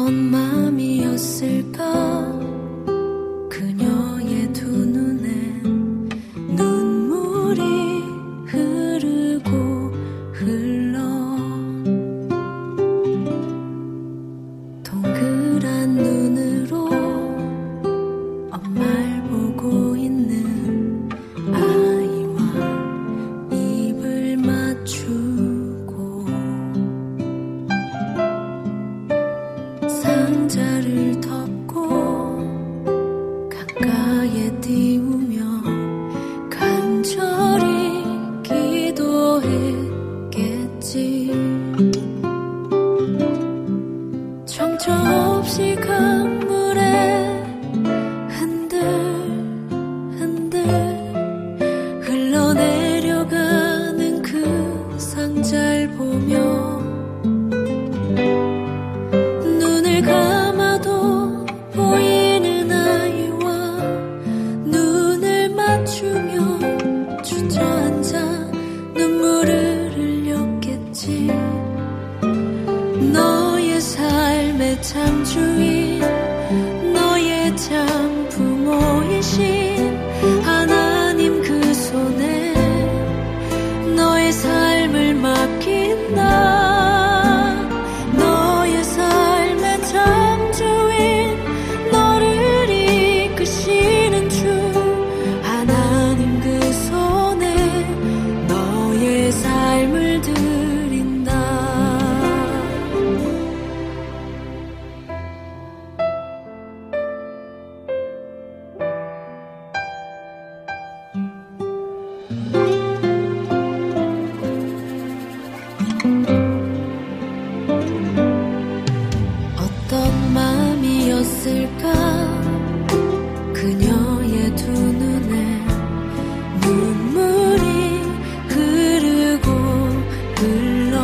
Speaker 10: 어떤 마음이었을까 그녀의 두 눈엔 눈물이 흐르고 흘러 동그란 눈으로 엄마를 보고 있는 아이와 입을 맞추고 상자를 덮고 가까이에 띄우며 간절히 기도했겠지. 정처 없이 강물에 흔들흔들 흘러내려가는 그 상자를 보며 눈을 감아도 보이는 아이와 눈을 맞추며 주저앉아 눈물을 흘렸겠지. 너의 삶의 참 주인 너의 참 부모이신 하나님 그 손에 너의 삶을 맡긴다. 너의 삶의 참 주인 너를 이끄시는 주 하나님 그 손에 너의 삶을 드린다. 어떤 마음이었을까 그녀의 두 눈에 눈물이 흐르고 흘러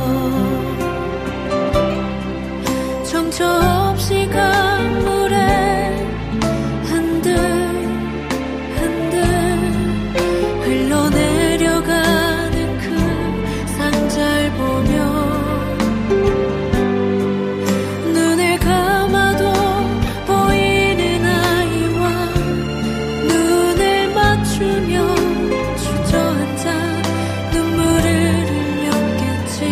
Speaker 10: 정처 없이 강물에 흔들흔들 흘러내려가는 그 상자를 보며 눈을 감아도 보이는 아이와 눈을 맞추며 주저앉아 눈물을 흘렸겠지.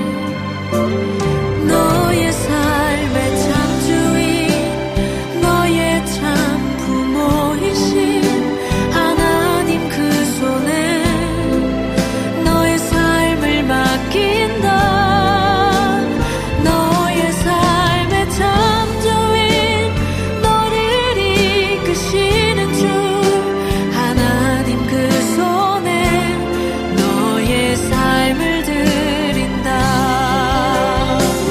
Speaker 10: 너의 삶의 참 주인 너의 참 부모이신 하나님 그 손에 너의 삶을 맡긴다. 너의 삶의 참 주인 너를 이끄시는 주 하나님 그 손에 너의 삶을 드린다.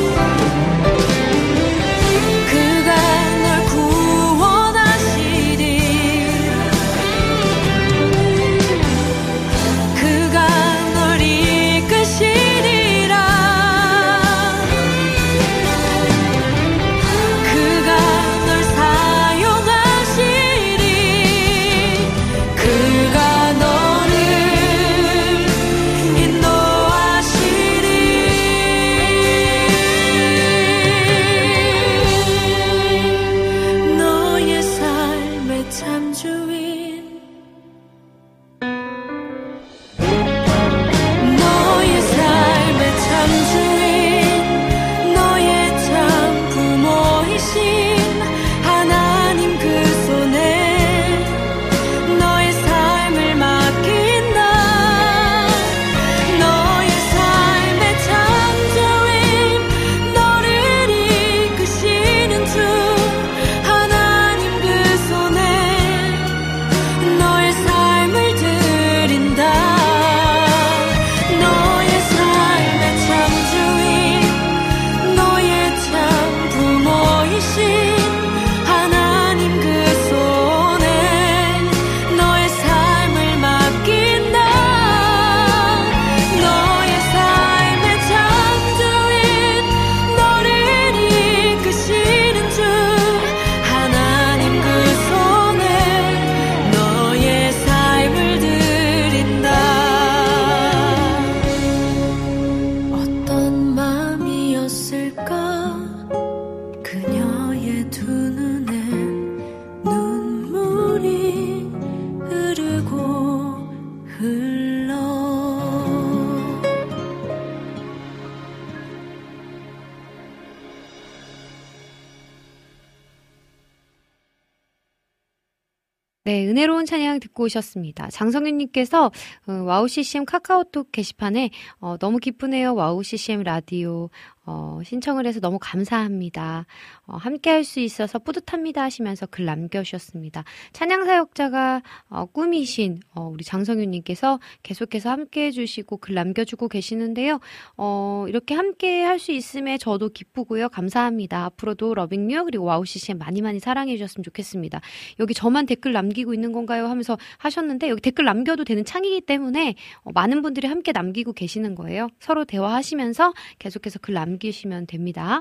Speaker 3: 네, 은혜로운 찬양 듣고 오셨습니다. 장성윤님께서 어, 와우 씨씨엠 카카오톡 게시판에 어, 너무 기쁘네요. 와우 씨씨엠 라디오 어, 신청을 해서 너무 감사합니다. 어, 함께 할 수 있어서 뿌듯합니다 하시면서 글 남겨주셨습니다. 찬양 사역자가 어, 꿈이신 어, 우리 장성윤님께서 계속해서 함께 해주시고 글 남겨주고 계시는데요. 어, 이렇게 함께 할 수 있음에 저도 기쁘고요. 감사합니다. 앞으로도 러빙유 그리고 와우 씨씨엠 많이 많이 사랑해 주셨으면 좋겠습니다. 여기 저만 댓글 남기고 있는 건가요? 하면서 하셨는데 여기 댓글 남겨도 되는 창이기 때문에 어, 많은 분들이 함께 남기고 계시는 거예요. 서로 대화하시면서 계속해서 글 남기고 남기시면 됩니다.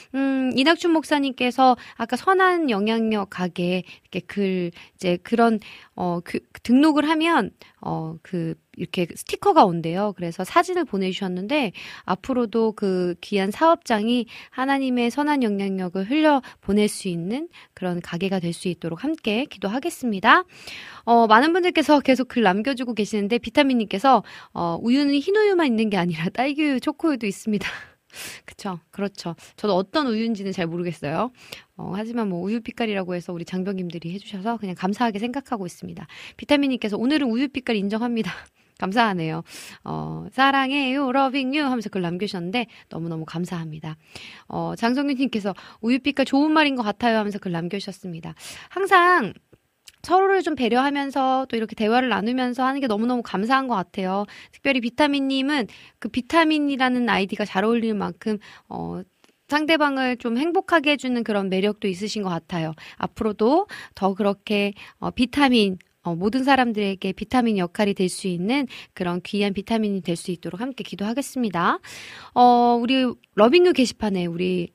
Speaker 3: 음, 이낙준 목사님께서 아까 선한 영향력 가게 이렇게 글 이제 그런 어 그, 등록을 하면 어 그 이렇게 스티커가 온대요. 그래서 사진을 보내주셨는데 앞으로도 그 귀한 사업장이 하나님의 선한 영향력을 흘려 보낼 수 있는 그런 가게가 될 수 있도록 함께 기도하겠습니다. 어, 많은 분들께서 계속 글 남겨주고 계시는데 비타민님께서 어, 우유는 흰 우유만 있는 게 아니라 딸기우유, 초코우유도 있습니다. 그쵸, 그렇죠. 저도 어떤 우유인지는 잘 모르겠어요. 어, 하지만 뭐 우유 빛깔이라고 해서 우리 장병님들이 해주셔서 그냥 감사하게 생각하고 있습니다. 비타민님께서 오늘은 우유 빛깔 인정합니다. 감사하네요. 어, 사랑해요, 러빙유 하면서 글 남겨주셨는데 너무너무 감사합니다. 어, 장성윤님께서 우유 빛깔 좋은 말인 것 같아요 하면서 글 남겨주셨습니다. 항상 서로를 좀 배려하면서 또 이렇게 대화를 나누면서 하는 게 너무너무 감사한 것 같아요. 특별히 비타민님은 그 비타민이라는 아이디가 잘 어울리는 만큼 어, 상대방을 좀 행복하게 해주는 그런 매력도 있으신 것 같아요. 앞으로도 더 그렇게 어, 비타민 어, 모든 사람들에게 비타민 역할이 될 수 있는 그런 귀한 비타민이 될 수 있도록 함께 기도하겠습니다. 어, 우리 러빙유 게시판에 우리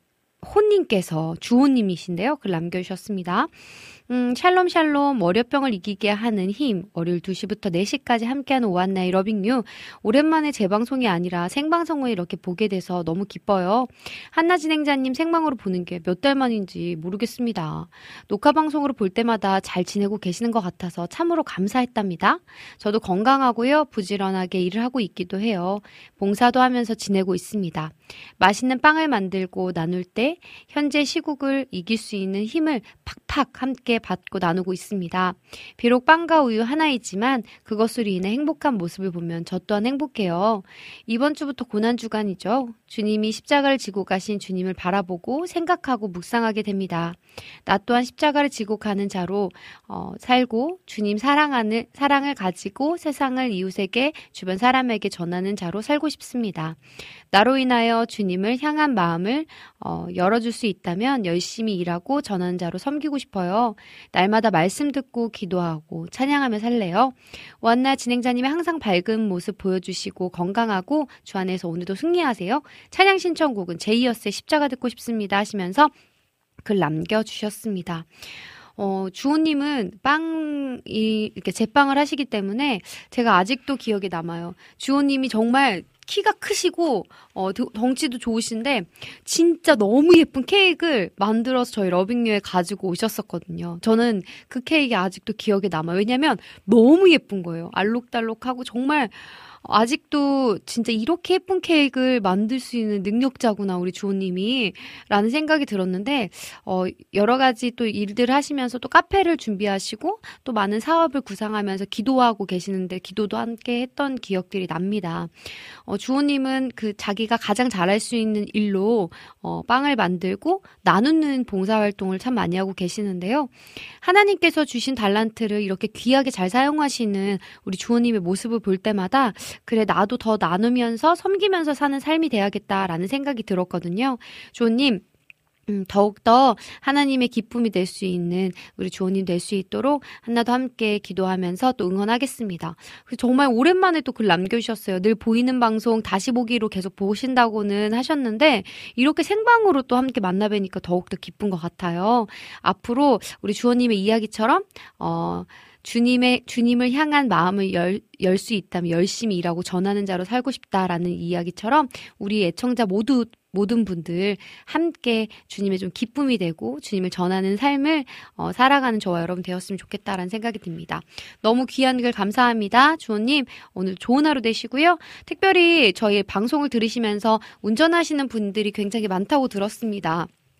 Speaker 3: 호님께서 주호님이신데요. 글 남겨주셨습니다. 음, 샬롬 샬롬 월요병을 이기게 하는 힘 월요일 두 시부터 네 시까지 함께하는 오한나의 러빙유 오랜만에 재방송이 아니라 생방송을 이렇게 보게 돼서 너무 기뻐요. 한나 진행자님 생방으로 보는 게 몇 달 만인지 모르겠습니다. 녹화방송으로 볼 때마다 잘 지내고 계시는 것 같아서 참으로 감사했답니다. 저도 건강하고요. 부지런하게 일을 하고 있기도 해요. 봉사도 하면서 지내고 있습니다. 맛있는 빵을 만들고 나눌 때 현재 시국을 이길 수 있는 힘을 팍팍 함께 받고 나누고 있습니다. 비록 빵과 우유 하나이지만 그것으로 인해 행복한 모습을 보면 저 또한 행복해요. 이번 주부터 고난주간이죠. 주님이 십자가를 지고 가신 주님을 바라보고 생각하고 묵상하게 됩니다. 나 또한 십자가를 지고 가는 자로 어, 살고 주님 사랑하는, 사랑을 가지고 세상을 이웃에게 주변 사람에게 전하는 자로 살고 싶습니다. 나로 인하여 주님을 향한 마음을 어, 열어줄 수 있다면 열심히 일하고 전하는 자로 섬기고 싶어요. 날마다 말씀 듣고 기도하고 찬양하며 살래요. 완나 진행자님의 항상 밝은 모습 보여주시고 건강하고 주 안에서 오늘도 승리하세요. 찬양 신청곡은 제이어스의 십자가 듣고 싶습니다 하시면서 글 남겨주셨습니다. 어, 주호님은 빵이 이렇게 제빵을 하시기 때문에 제가 아직도 기억에 남아요. 주호님이 정말 키가 크시고 어, 덩치도 좋으신데 진짜 너무 예쁜 케이크를 만들어서 저희 러빙유에 가지고 오셨었거든요. 저는 그 케이크 아직도 기억에 남아요. 왜냐면 너무 예쁜 거예요. 알록달록하고 정말 아직도 진짜 이렇게 예쁜 케이크를 만들 수 있는 능력자구나 우리 주호님이 라는 생각이 들었는데 어, 여러 가지 또 일들 하시면서 또 카페를 준비하시고 또 많은 사업을 구상하면서 기도하고 계시는데 기도도 함께 했던 기억들이 납니다. 어, 주호님은 그 자기가 가장 잘할 수 있는 일로 어, 빵을 만들고 나누는 봉사활동을 참 많이 하고 계시는데요. 하나님께서 주신 달란트를 이렇게 귀하게 잘 사용하시는 우리 주호님의 모습을 볼 때마다 그래 나도 더 나누면서 섬기면서 사는 삶이 돼야겠다라는 생각이 들었거든요. 주호님 음, 더욱더 하나님의 기쁨이 될 수 있는 우리 주호님 될 수 있도록 한나도 함께 기도하면서 또 응원하겠습니다. 정말 오랜만에 또 글 남겨주셨어요. 늘 보이는 방송 다시 보기로 계속 보신다고는 하셨는데 이렇게 생방으로 또 함께 만나 뵈니까 더욱더 기쁜 것 같아요. 앞으로 우리 주호님의 이야기처럼 어 주님의, 주님을 향한 마음을 열, 열 수 있다면 열심히 일하고 전하는 자로 살고 싶다라는 이야기처럼 우리 애청자 모두, 모든 분들 함께 주님의 좀 기쁨이 되고 주님을 전하는 삶을 어, 살아가는 저와 여러분 되었으면 좋겠다라는 생각이 듭니다. 너무 귀한 글 감사합니다. 주호님 오늘 좋은 하루 되시고요. 특별히 저희 방송을 들으시면서 운전하시는 분들이 굉장히 많다고 들었습니다.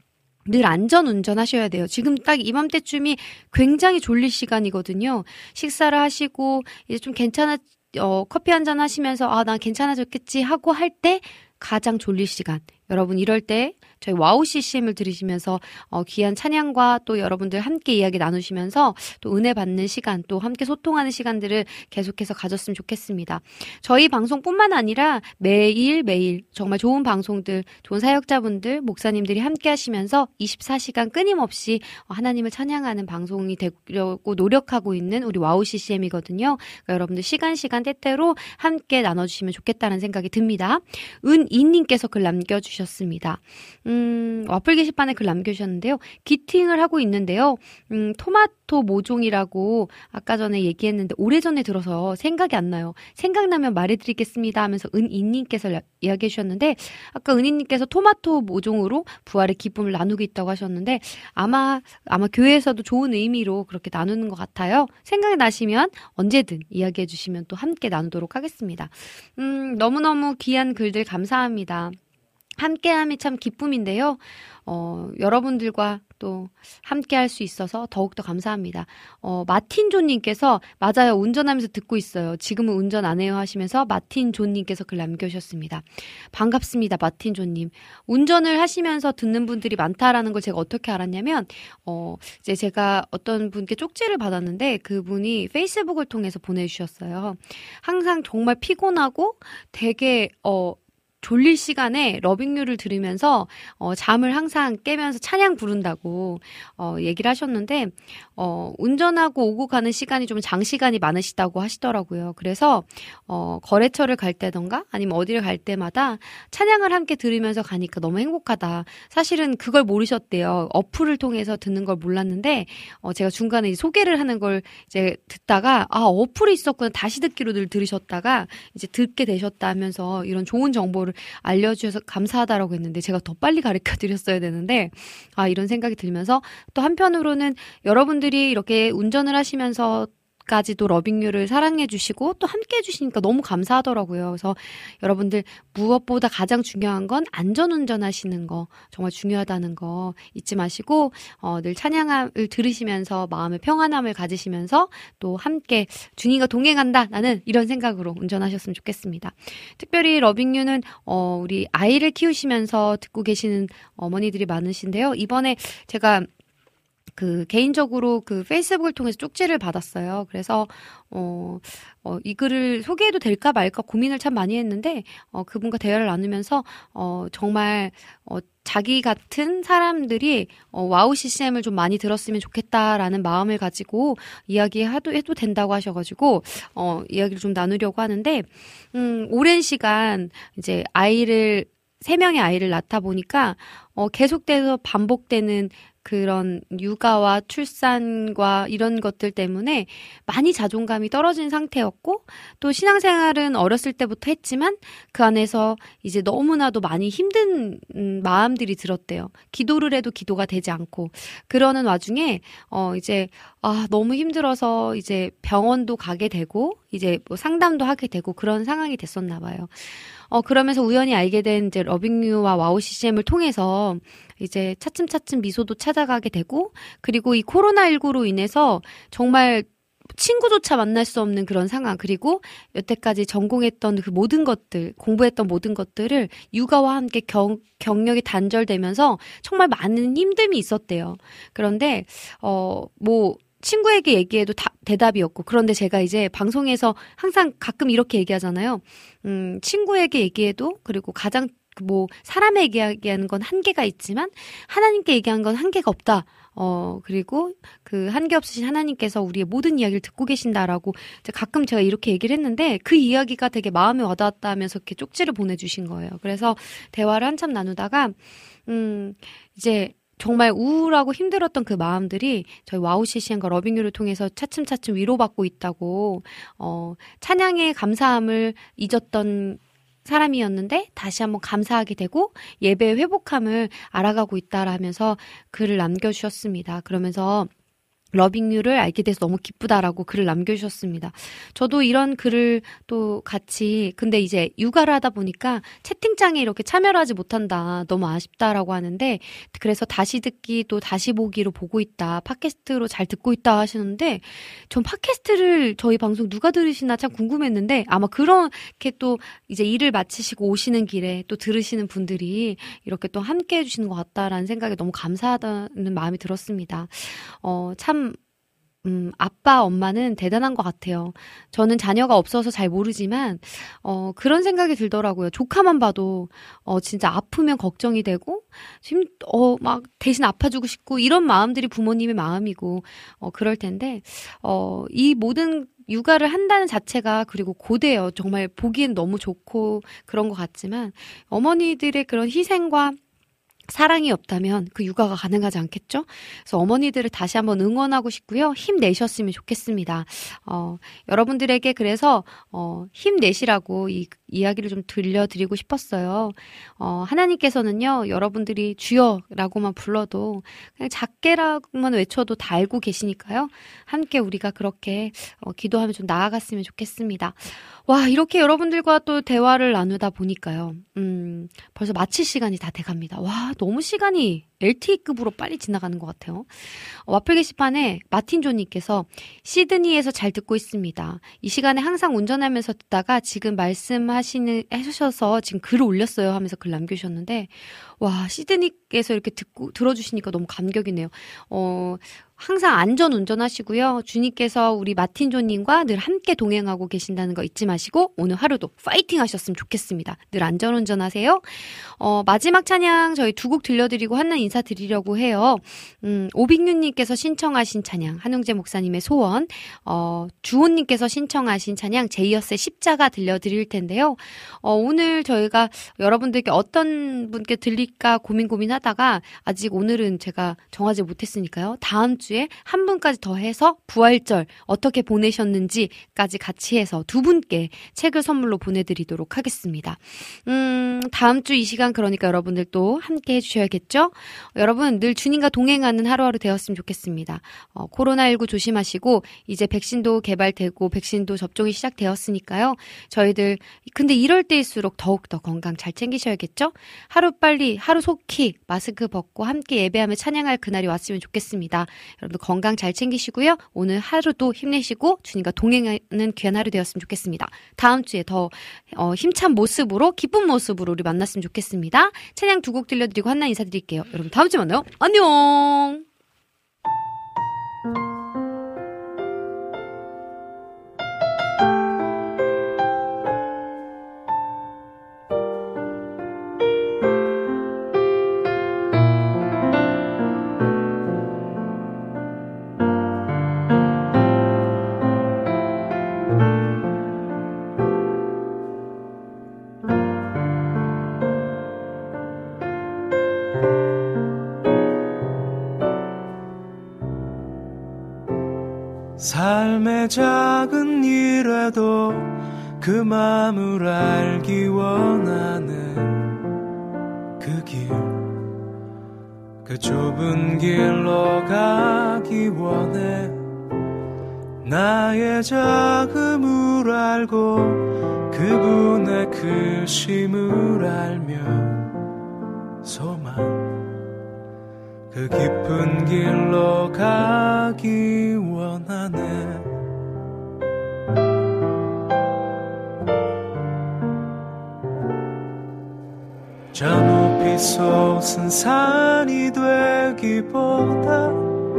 Speaker 3: 늘 안전 운전하셔야 돼요. 지금 딱 이맘때쯤이 굉장히 졸릴 시간이거든요. 식사를 하시고 이제 좀 괜찮아 어, 커피 한잔 하시면서 아, 난 괜찮아졌겠지 하고 할 때 가장 졸릴 시간. 여러분 이럴 때 저희 와우 씨씨엠을 들으시면서 어, 귀한 찬양과 또 여러분들 함께 이야기 나누시면서 또 은혜 받는 시간, 또 함께 소통하는 시간들을 계속해서 가졌으면 좋겠습니다. 저희 방송뿐만 아니라 매일 매일 정말 좋은 방송들, 좋은 사역자분들, 목사님들이 함께 하시면서 이십사 시간 끊임없이 하나님을 찬양하는 방송이 되려고 노력하고 있는 우리 와우 씨씨엠이거든요. 그러니까 여러분들 시간 시간 때때로 함께 나눠주시면 좋겠다는 생각이 듭니다. 은이님께서 글 남겨주셨습니다. 음, 와플 게시판에 글 남겨주셨는데요. 기팅을 하고 있는데요. 음, 토마토 모종이라고 아까 전에 얘기했는데 오래전에 들어서 생각이 안 나요. 생각나면 말해드리겠습니다 하면서 은이님께서 이야기해 주셨는데 아까 은이님께서 토마토 모종으로 부활의 기쁨을 나누고 있다고 하셨는데 아마 아마 교회에서도 좋은 의미로 그렇게 나누는 것 같아요. 생각이 나시면 언제든 이야기해 주시면 또 함께 나누도록 하겠습니다. 음, 너무너무 귀한 글들 감사합니다. 함께함이 참 기쁨인데요. 어, 여러분들과 또 함께 할 수 있어서 더욱더 감사합니다. 어, 마틴존님께서 맞아요. 운전하면서 듣고 있어요. 지금은 운전 안 해요 하시면서 마틴존님께서 글 남겨주셨습니다. 반갑습니다. 마틴존님. 운전을 하시면서 듣는 분들이 많다라는 걸 제가 어떻게 알았냐면 어, 이제 제가 어떤 분께 쪽지를 받았는데 그분이 페이스북을 통해서 보내주셨어요. 항상 정말 피곤하고 되게 어, 졸릴 시간에 러빙유를 들으면서 어, 잠을 항상 깨면서 찬양 부른다고 어, 얘기를 하셨는데 어, 운전하고 오고 가는 시간이 좀 장시간이 많으시다고 하시더라고요. 그래서 어, 거래처를 갈 때던가 아니면 어디를 갈 때마다 찬양을 함께 들으면서 가니까 너무 행복하다. 사실은 그걸 모르셨대요. 어플을 통해서 듣는 걸 몰랐는데 어, 제가 중간에 소개를 하는 걸 이제 듣다가 아 어플이 있었구나 다시 듣기로 늘 들으셨다가 이제 듣게 되셨다 하면서 이런 좋은 정보를 알려주셔서 감사하다라고 했는데 제가 더 빨리 가르쳐드렸어야 되는데 아 이런 생각이 들면서 또 한편으로는 여러분들이 이렇게 운전을 하시면서 까지도 러빙유를 사랑해 주시고 또 함께 해 주시니까 너무 감사하더라고요. 그래서 여러분들 무엇보다 가장 중요한 건 안전운전 하시는 거 정말 중요하다는 거 잊지 마시고 어, 늘 찬양을 들으시면서 마음의 평안함을 가지시면서 또 함께 주님과 동행한다 나는 이런 생각으로 운전하셨으면 좋겠습니다. 특별히 러빙유는 어, 우리 아이를 키우시면서 듣고 계시는 어머니들이 많으신데요. 이번에 제가 그 개인적으로 그 페이스북을 통해서 쪽지를 받았어요. 그래서 어, 어, 이 글을 소개해도 될까 말까 고민을 참 많이 했는데 어, 그분과 대화를 나누면서 어, 정말 어, 자기 같은 사람들이 어, 와우 씨씨엠을 좀 많이 들었으면 좋겠다라는 마음을 가지고 이야기해도 해도 된다고 하셔가지고 어, 이야기를 좀 나누려고 하는데 음, 오랜 시간 이제 아이를 세 명의 아이를 낳다 보니까 어, 계속돼서 반복되는 그런 육아와 출산과 이런 것들 때문에 많이 자존감이 떨어진 상태였고 또 신앙생활은 어렸을 때부터 했지만 그 안에서 이제 너무나도 많이 힘든 음, 마음들이 들었대요. 기도를 해도 기도가 되지 않고 그러는 와중에 어 이제 아 너무 힘들어서 이제 병원도 가게 되고 이제 뭐 상담도 하게 되고 그런 상황이 됐었나 봐요. 어, 그러면서 우연히 알게 된 이제 러빙유와 와우 씨씨엠을 통해서 이제 차츰차츰 미소도 찾아가게 되고, 그리고 이 코로나십구로 인해서 정말 친구조차 만날 수 없는 그런 상황, 그리고 여태까지 전공했던 그 모든 것들, 공부했던 모든 것들을 육아와 함께 경, 경력이 단절되면서 정말 많은 힘듦이 있었대요. 그런데, 어, 뭐, 친구에게 얘기해도 다, 대답이 없고, 그런데 제가 이제 방송에서 항상 가끔 이렇게 얘기하잖아요. 음, 친구에게 얘기해도, 그리고 가장, 뭐, 사람에게 얘기하는 건 한계가 있지만, 하나님께 얘기하는 건 한계가 없다. 어, 그리고 그 한계 없으신 하나님께서 우리의 모든 이야기를 듣고 계신다라고 가끔 제가 이렇게 얘기를 했는데, 그 이야기가 되게 마음에 와닿았다 하면서 이렇게 쪽지를 보내주신 거예요. 그래서 대화를 한참 나누다가, 음, 이제, 정말 우울하고 힘들었던 그 마음들이 저희 와우 씨씨엠과 러빙유를 통해서 차츰차츰 위로받고 있다고, 어, 찬양의 감사함을 잊었던 사람이었는데 다시 한번 감사하게 되고 예배의 회복함을 알아가고 있다라면서 글을 남겨주셨습니다. 그러면서 러빙유를 알게 돼서 너무 기쁘다라고 글을 남겨주셨습니다. 저도 이런 글을 또 같이 근데 이제 육아를 하다 보니까 채팅창에 이렇게 참여를 하지 못한다. 너무 아쉽다라고 하는데 그래서 다시 듣기 또 다시 보기로 보고 있다. 팟캐스트로 잘 듣고 있다 하시는데 전 팟캐스트를 저희 방송 누가 들으시나 참 궁금했는데 아마 그렇게 또 이제 일을 마치시고 오시는 길에 또 들으시는 분들이 이렇게 또 함께 해주시는 것 같다라는 생각에 너무 감사하다는 마음이 들었습니다. 어, 참 음, 아빠, 엄마는 대단한 것 같아요. 저는 자녀가 없어서 잘 모르지만, 어, 그런 생각이 들더라고요. 조카만 봐도, 어, 진짜 아프면 걱정이 되고, 지금, 어, 막 대신 아파주고 싶고, 이런 마음들이 부모님의 마음이고, 어, 그럴 텐데, 어, 이 모든 육아를 한다는 자체가 그리고 고되요. 정말 보기엔 너무 좋고 그런 것 같지만, 어머니들의 그런 희생과 사랑이 없다면 그 육아가 가능하지 않겠죠? 그래서 어머니들을 다시 한번 응원하고 싶고요. 힘내셨으면 좋겠습니다. 어, 여러분들에게 그래서 어, 힘내시라고 이 이야기를 좀 들려드리고 싶었어요. 어, 하나님께서는요, 여러분들이 주여라고만 불러도 그냥 작게라고만 외쳐도 다 알고 계시니까요. 함께 우리가 그렇게 어, 기도하며 좀 나아갔으면 좋겠습니다. 와, 이렇게 여러분들과 또 대화를 나누다 보니까요. 음, 벌써 마칠 시간이 다 돼갑니다. 와, 너무 시간이 엘티이급으로 빨리 지나가는 것 같아요. 어, 와플 게시판에 마틴조님께서 시드니에서 잘 듣고 있습니다. 이 시간에 항상 운전하면서 듣다가 지금 말씀하시는 해주셔서 지금 글을 올렸어요 하면서 글 남겨주셨는데 와, 시드니에서 이렇게 듣고 들어주시니까 너무 감격이네요. 어, 항상 안전 운전하시고요. 주님께서 우리 마틴조님과 늘 함께 동행하고 계신다는 거 잊지 마시고 오늘 하루도 파이팅 하셨으면 좋겠습니다. 늘 안전 운전하세요. 어, 마지막 찬양 저희 두 곡 들려드리고 하나 인사드리려고 해요. 음, 오빅뉴님께서 신청하신 찬양 한웅재 목사님의 소원, 어, 주호님께서 신청하신 찬양 제이어스의 십자가 들려드릴 텐데요. 어, 오늘 저희가 여러분들께 어떤 분께 들릴까 고민 고민하다가 아직 오늘은 제가 정하지 못했으니까요. 다음 주에 한 분까지 더 해서 부활절 어떻게 보내셨는지까지 같이 해서 두 분께 책을 선물로 보내드리도록 하겠습니다. 음, 다음 주 이 시간 그러니까 여러분들 또 함께 해주셔야겠죠? 여러분 늘 주님과 동행하는 하루하루 되었으면 좋겠습니다. 어, 코로나십구 조심하시고 이제 백신도 개발되고 백신도 접종이 시작되었으니까요. 저희들 근데 이럴 때일수록 더욱더 건강 잘 챙기셔야겠죠? 하루빨리 하루 속히 마스크 벗고 함께 예배하며 찬양할 그날이 왔으면 좋겠습니다. 여러분들 건강 잘 챙기시고요. 오늘 하루도 힘내시고 주님과 동행하는 귀한 하루 되었으면 좋겠습니다. 다음 주에 더 어, 힘찬 모습으로 기쁜 모습으로 우리 만났으면 좋겠습니다. 찬양 두 곡 들려드리고 한나 인사드릴게요. 여러분 다음 주에 만나요. 안녕.
Speaker 11: 삶의 작은 일에도 그 마음을 알기 원하는 그 길, 그 좁은 길로 가기 원해. 나의 작음을 알고 그분의 크심을 알며 소망 그 깊은 길로 가기 원하네. 저 높이 솟은 산이 되기보다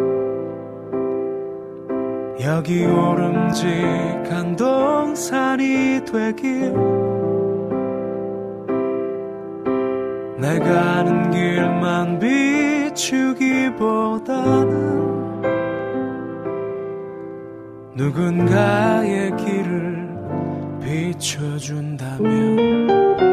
Speaker 11: 여기 오름직한 동산이 되길, 내가 아는 길만 비추기보다는 누군가의 길을 비춰준다면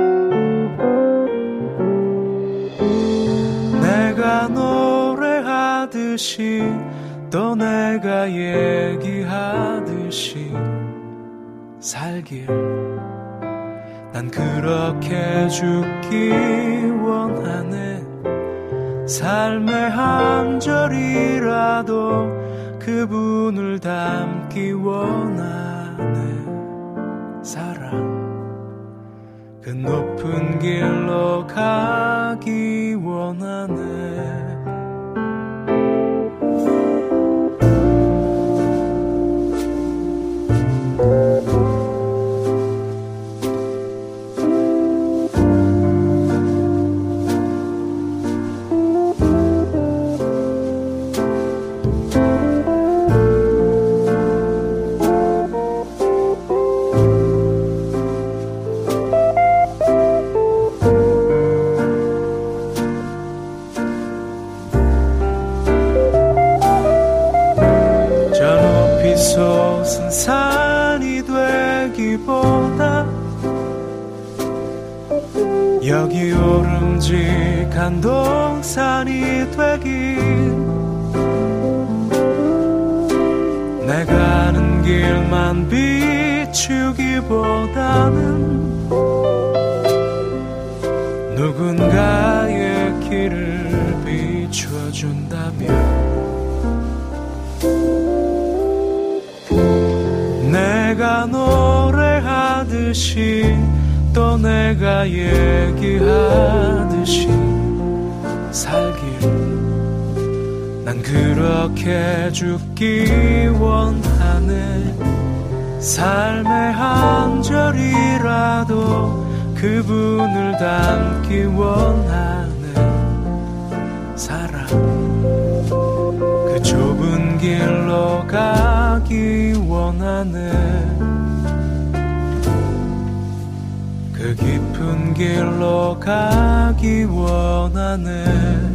Speaker 11: 내가 노래하듯이 또 내가 얘기하듯이 살길, 난 그렇게 죽기 원하네. 삶의 한 절이라도 그분을 닮기 원하네. 사랑 그 높은 길로 가기 원하네. 솟은 산이 되기보다 여기 오름직한 동산이 되길. 내 가는 길만 비추기보다는 누군가의 길을 비춰준다면 내가 노래하듯이 또 내가 얘기하듯이 살길 난 그렇게 죽기 원하네. 삶의 한 절이라도 그분을 닮기 원하네. 사랑 그 좁은 길로 가기 원하네. 그 깊은 길로 가기 원하네.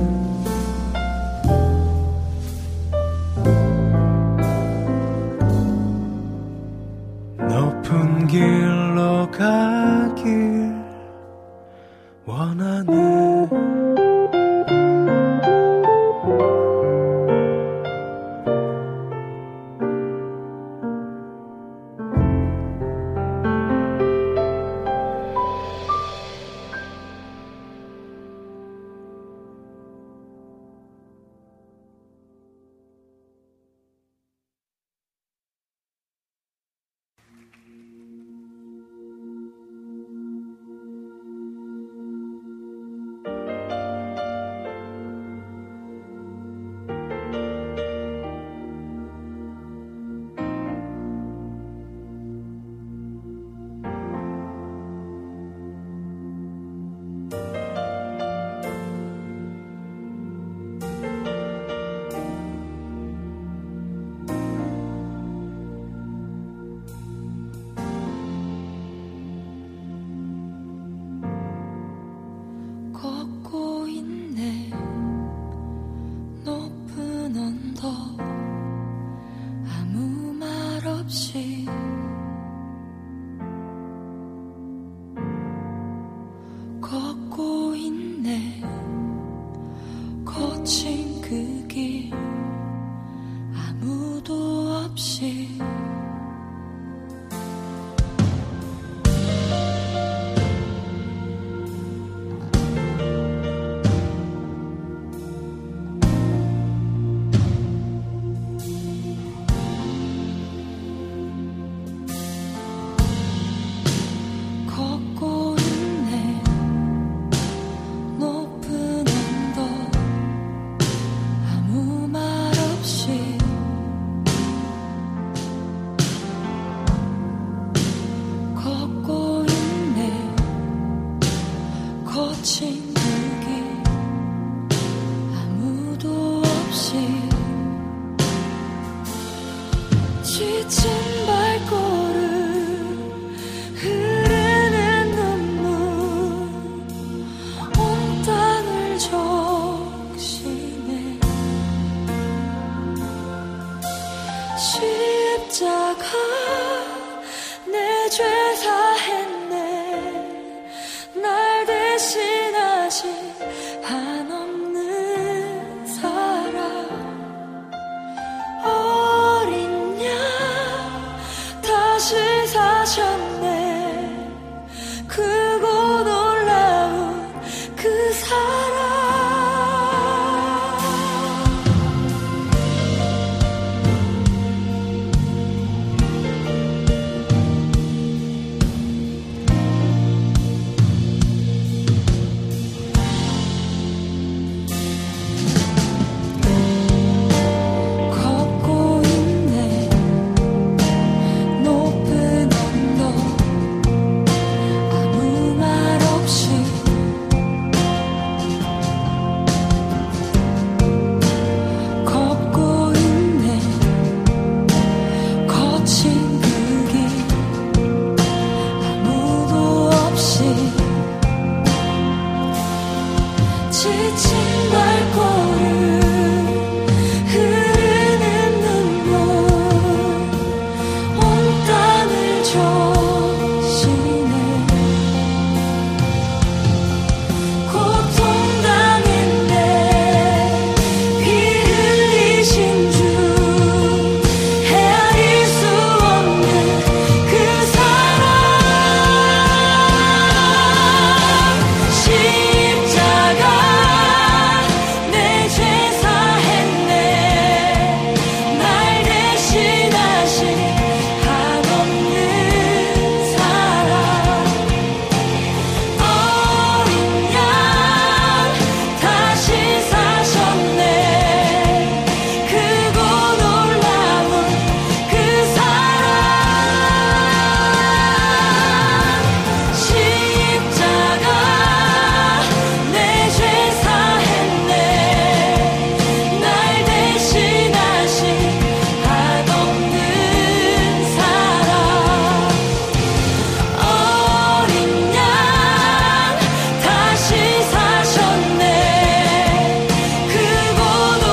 Speaker 11: 높은 길로 가길 원하네.
Speaker 10: 지친 발걸음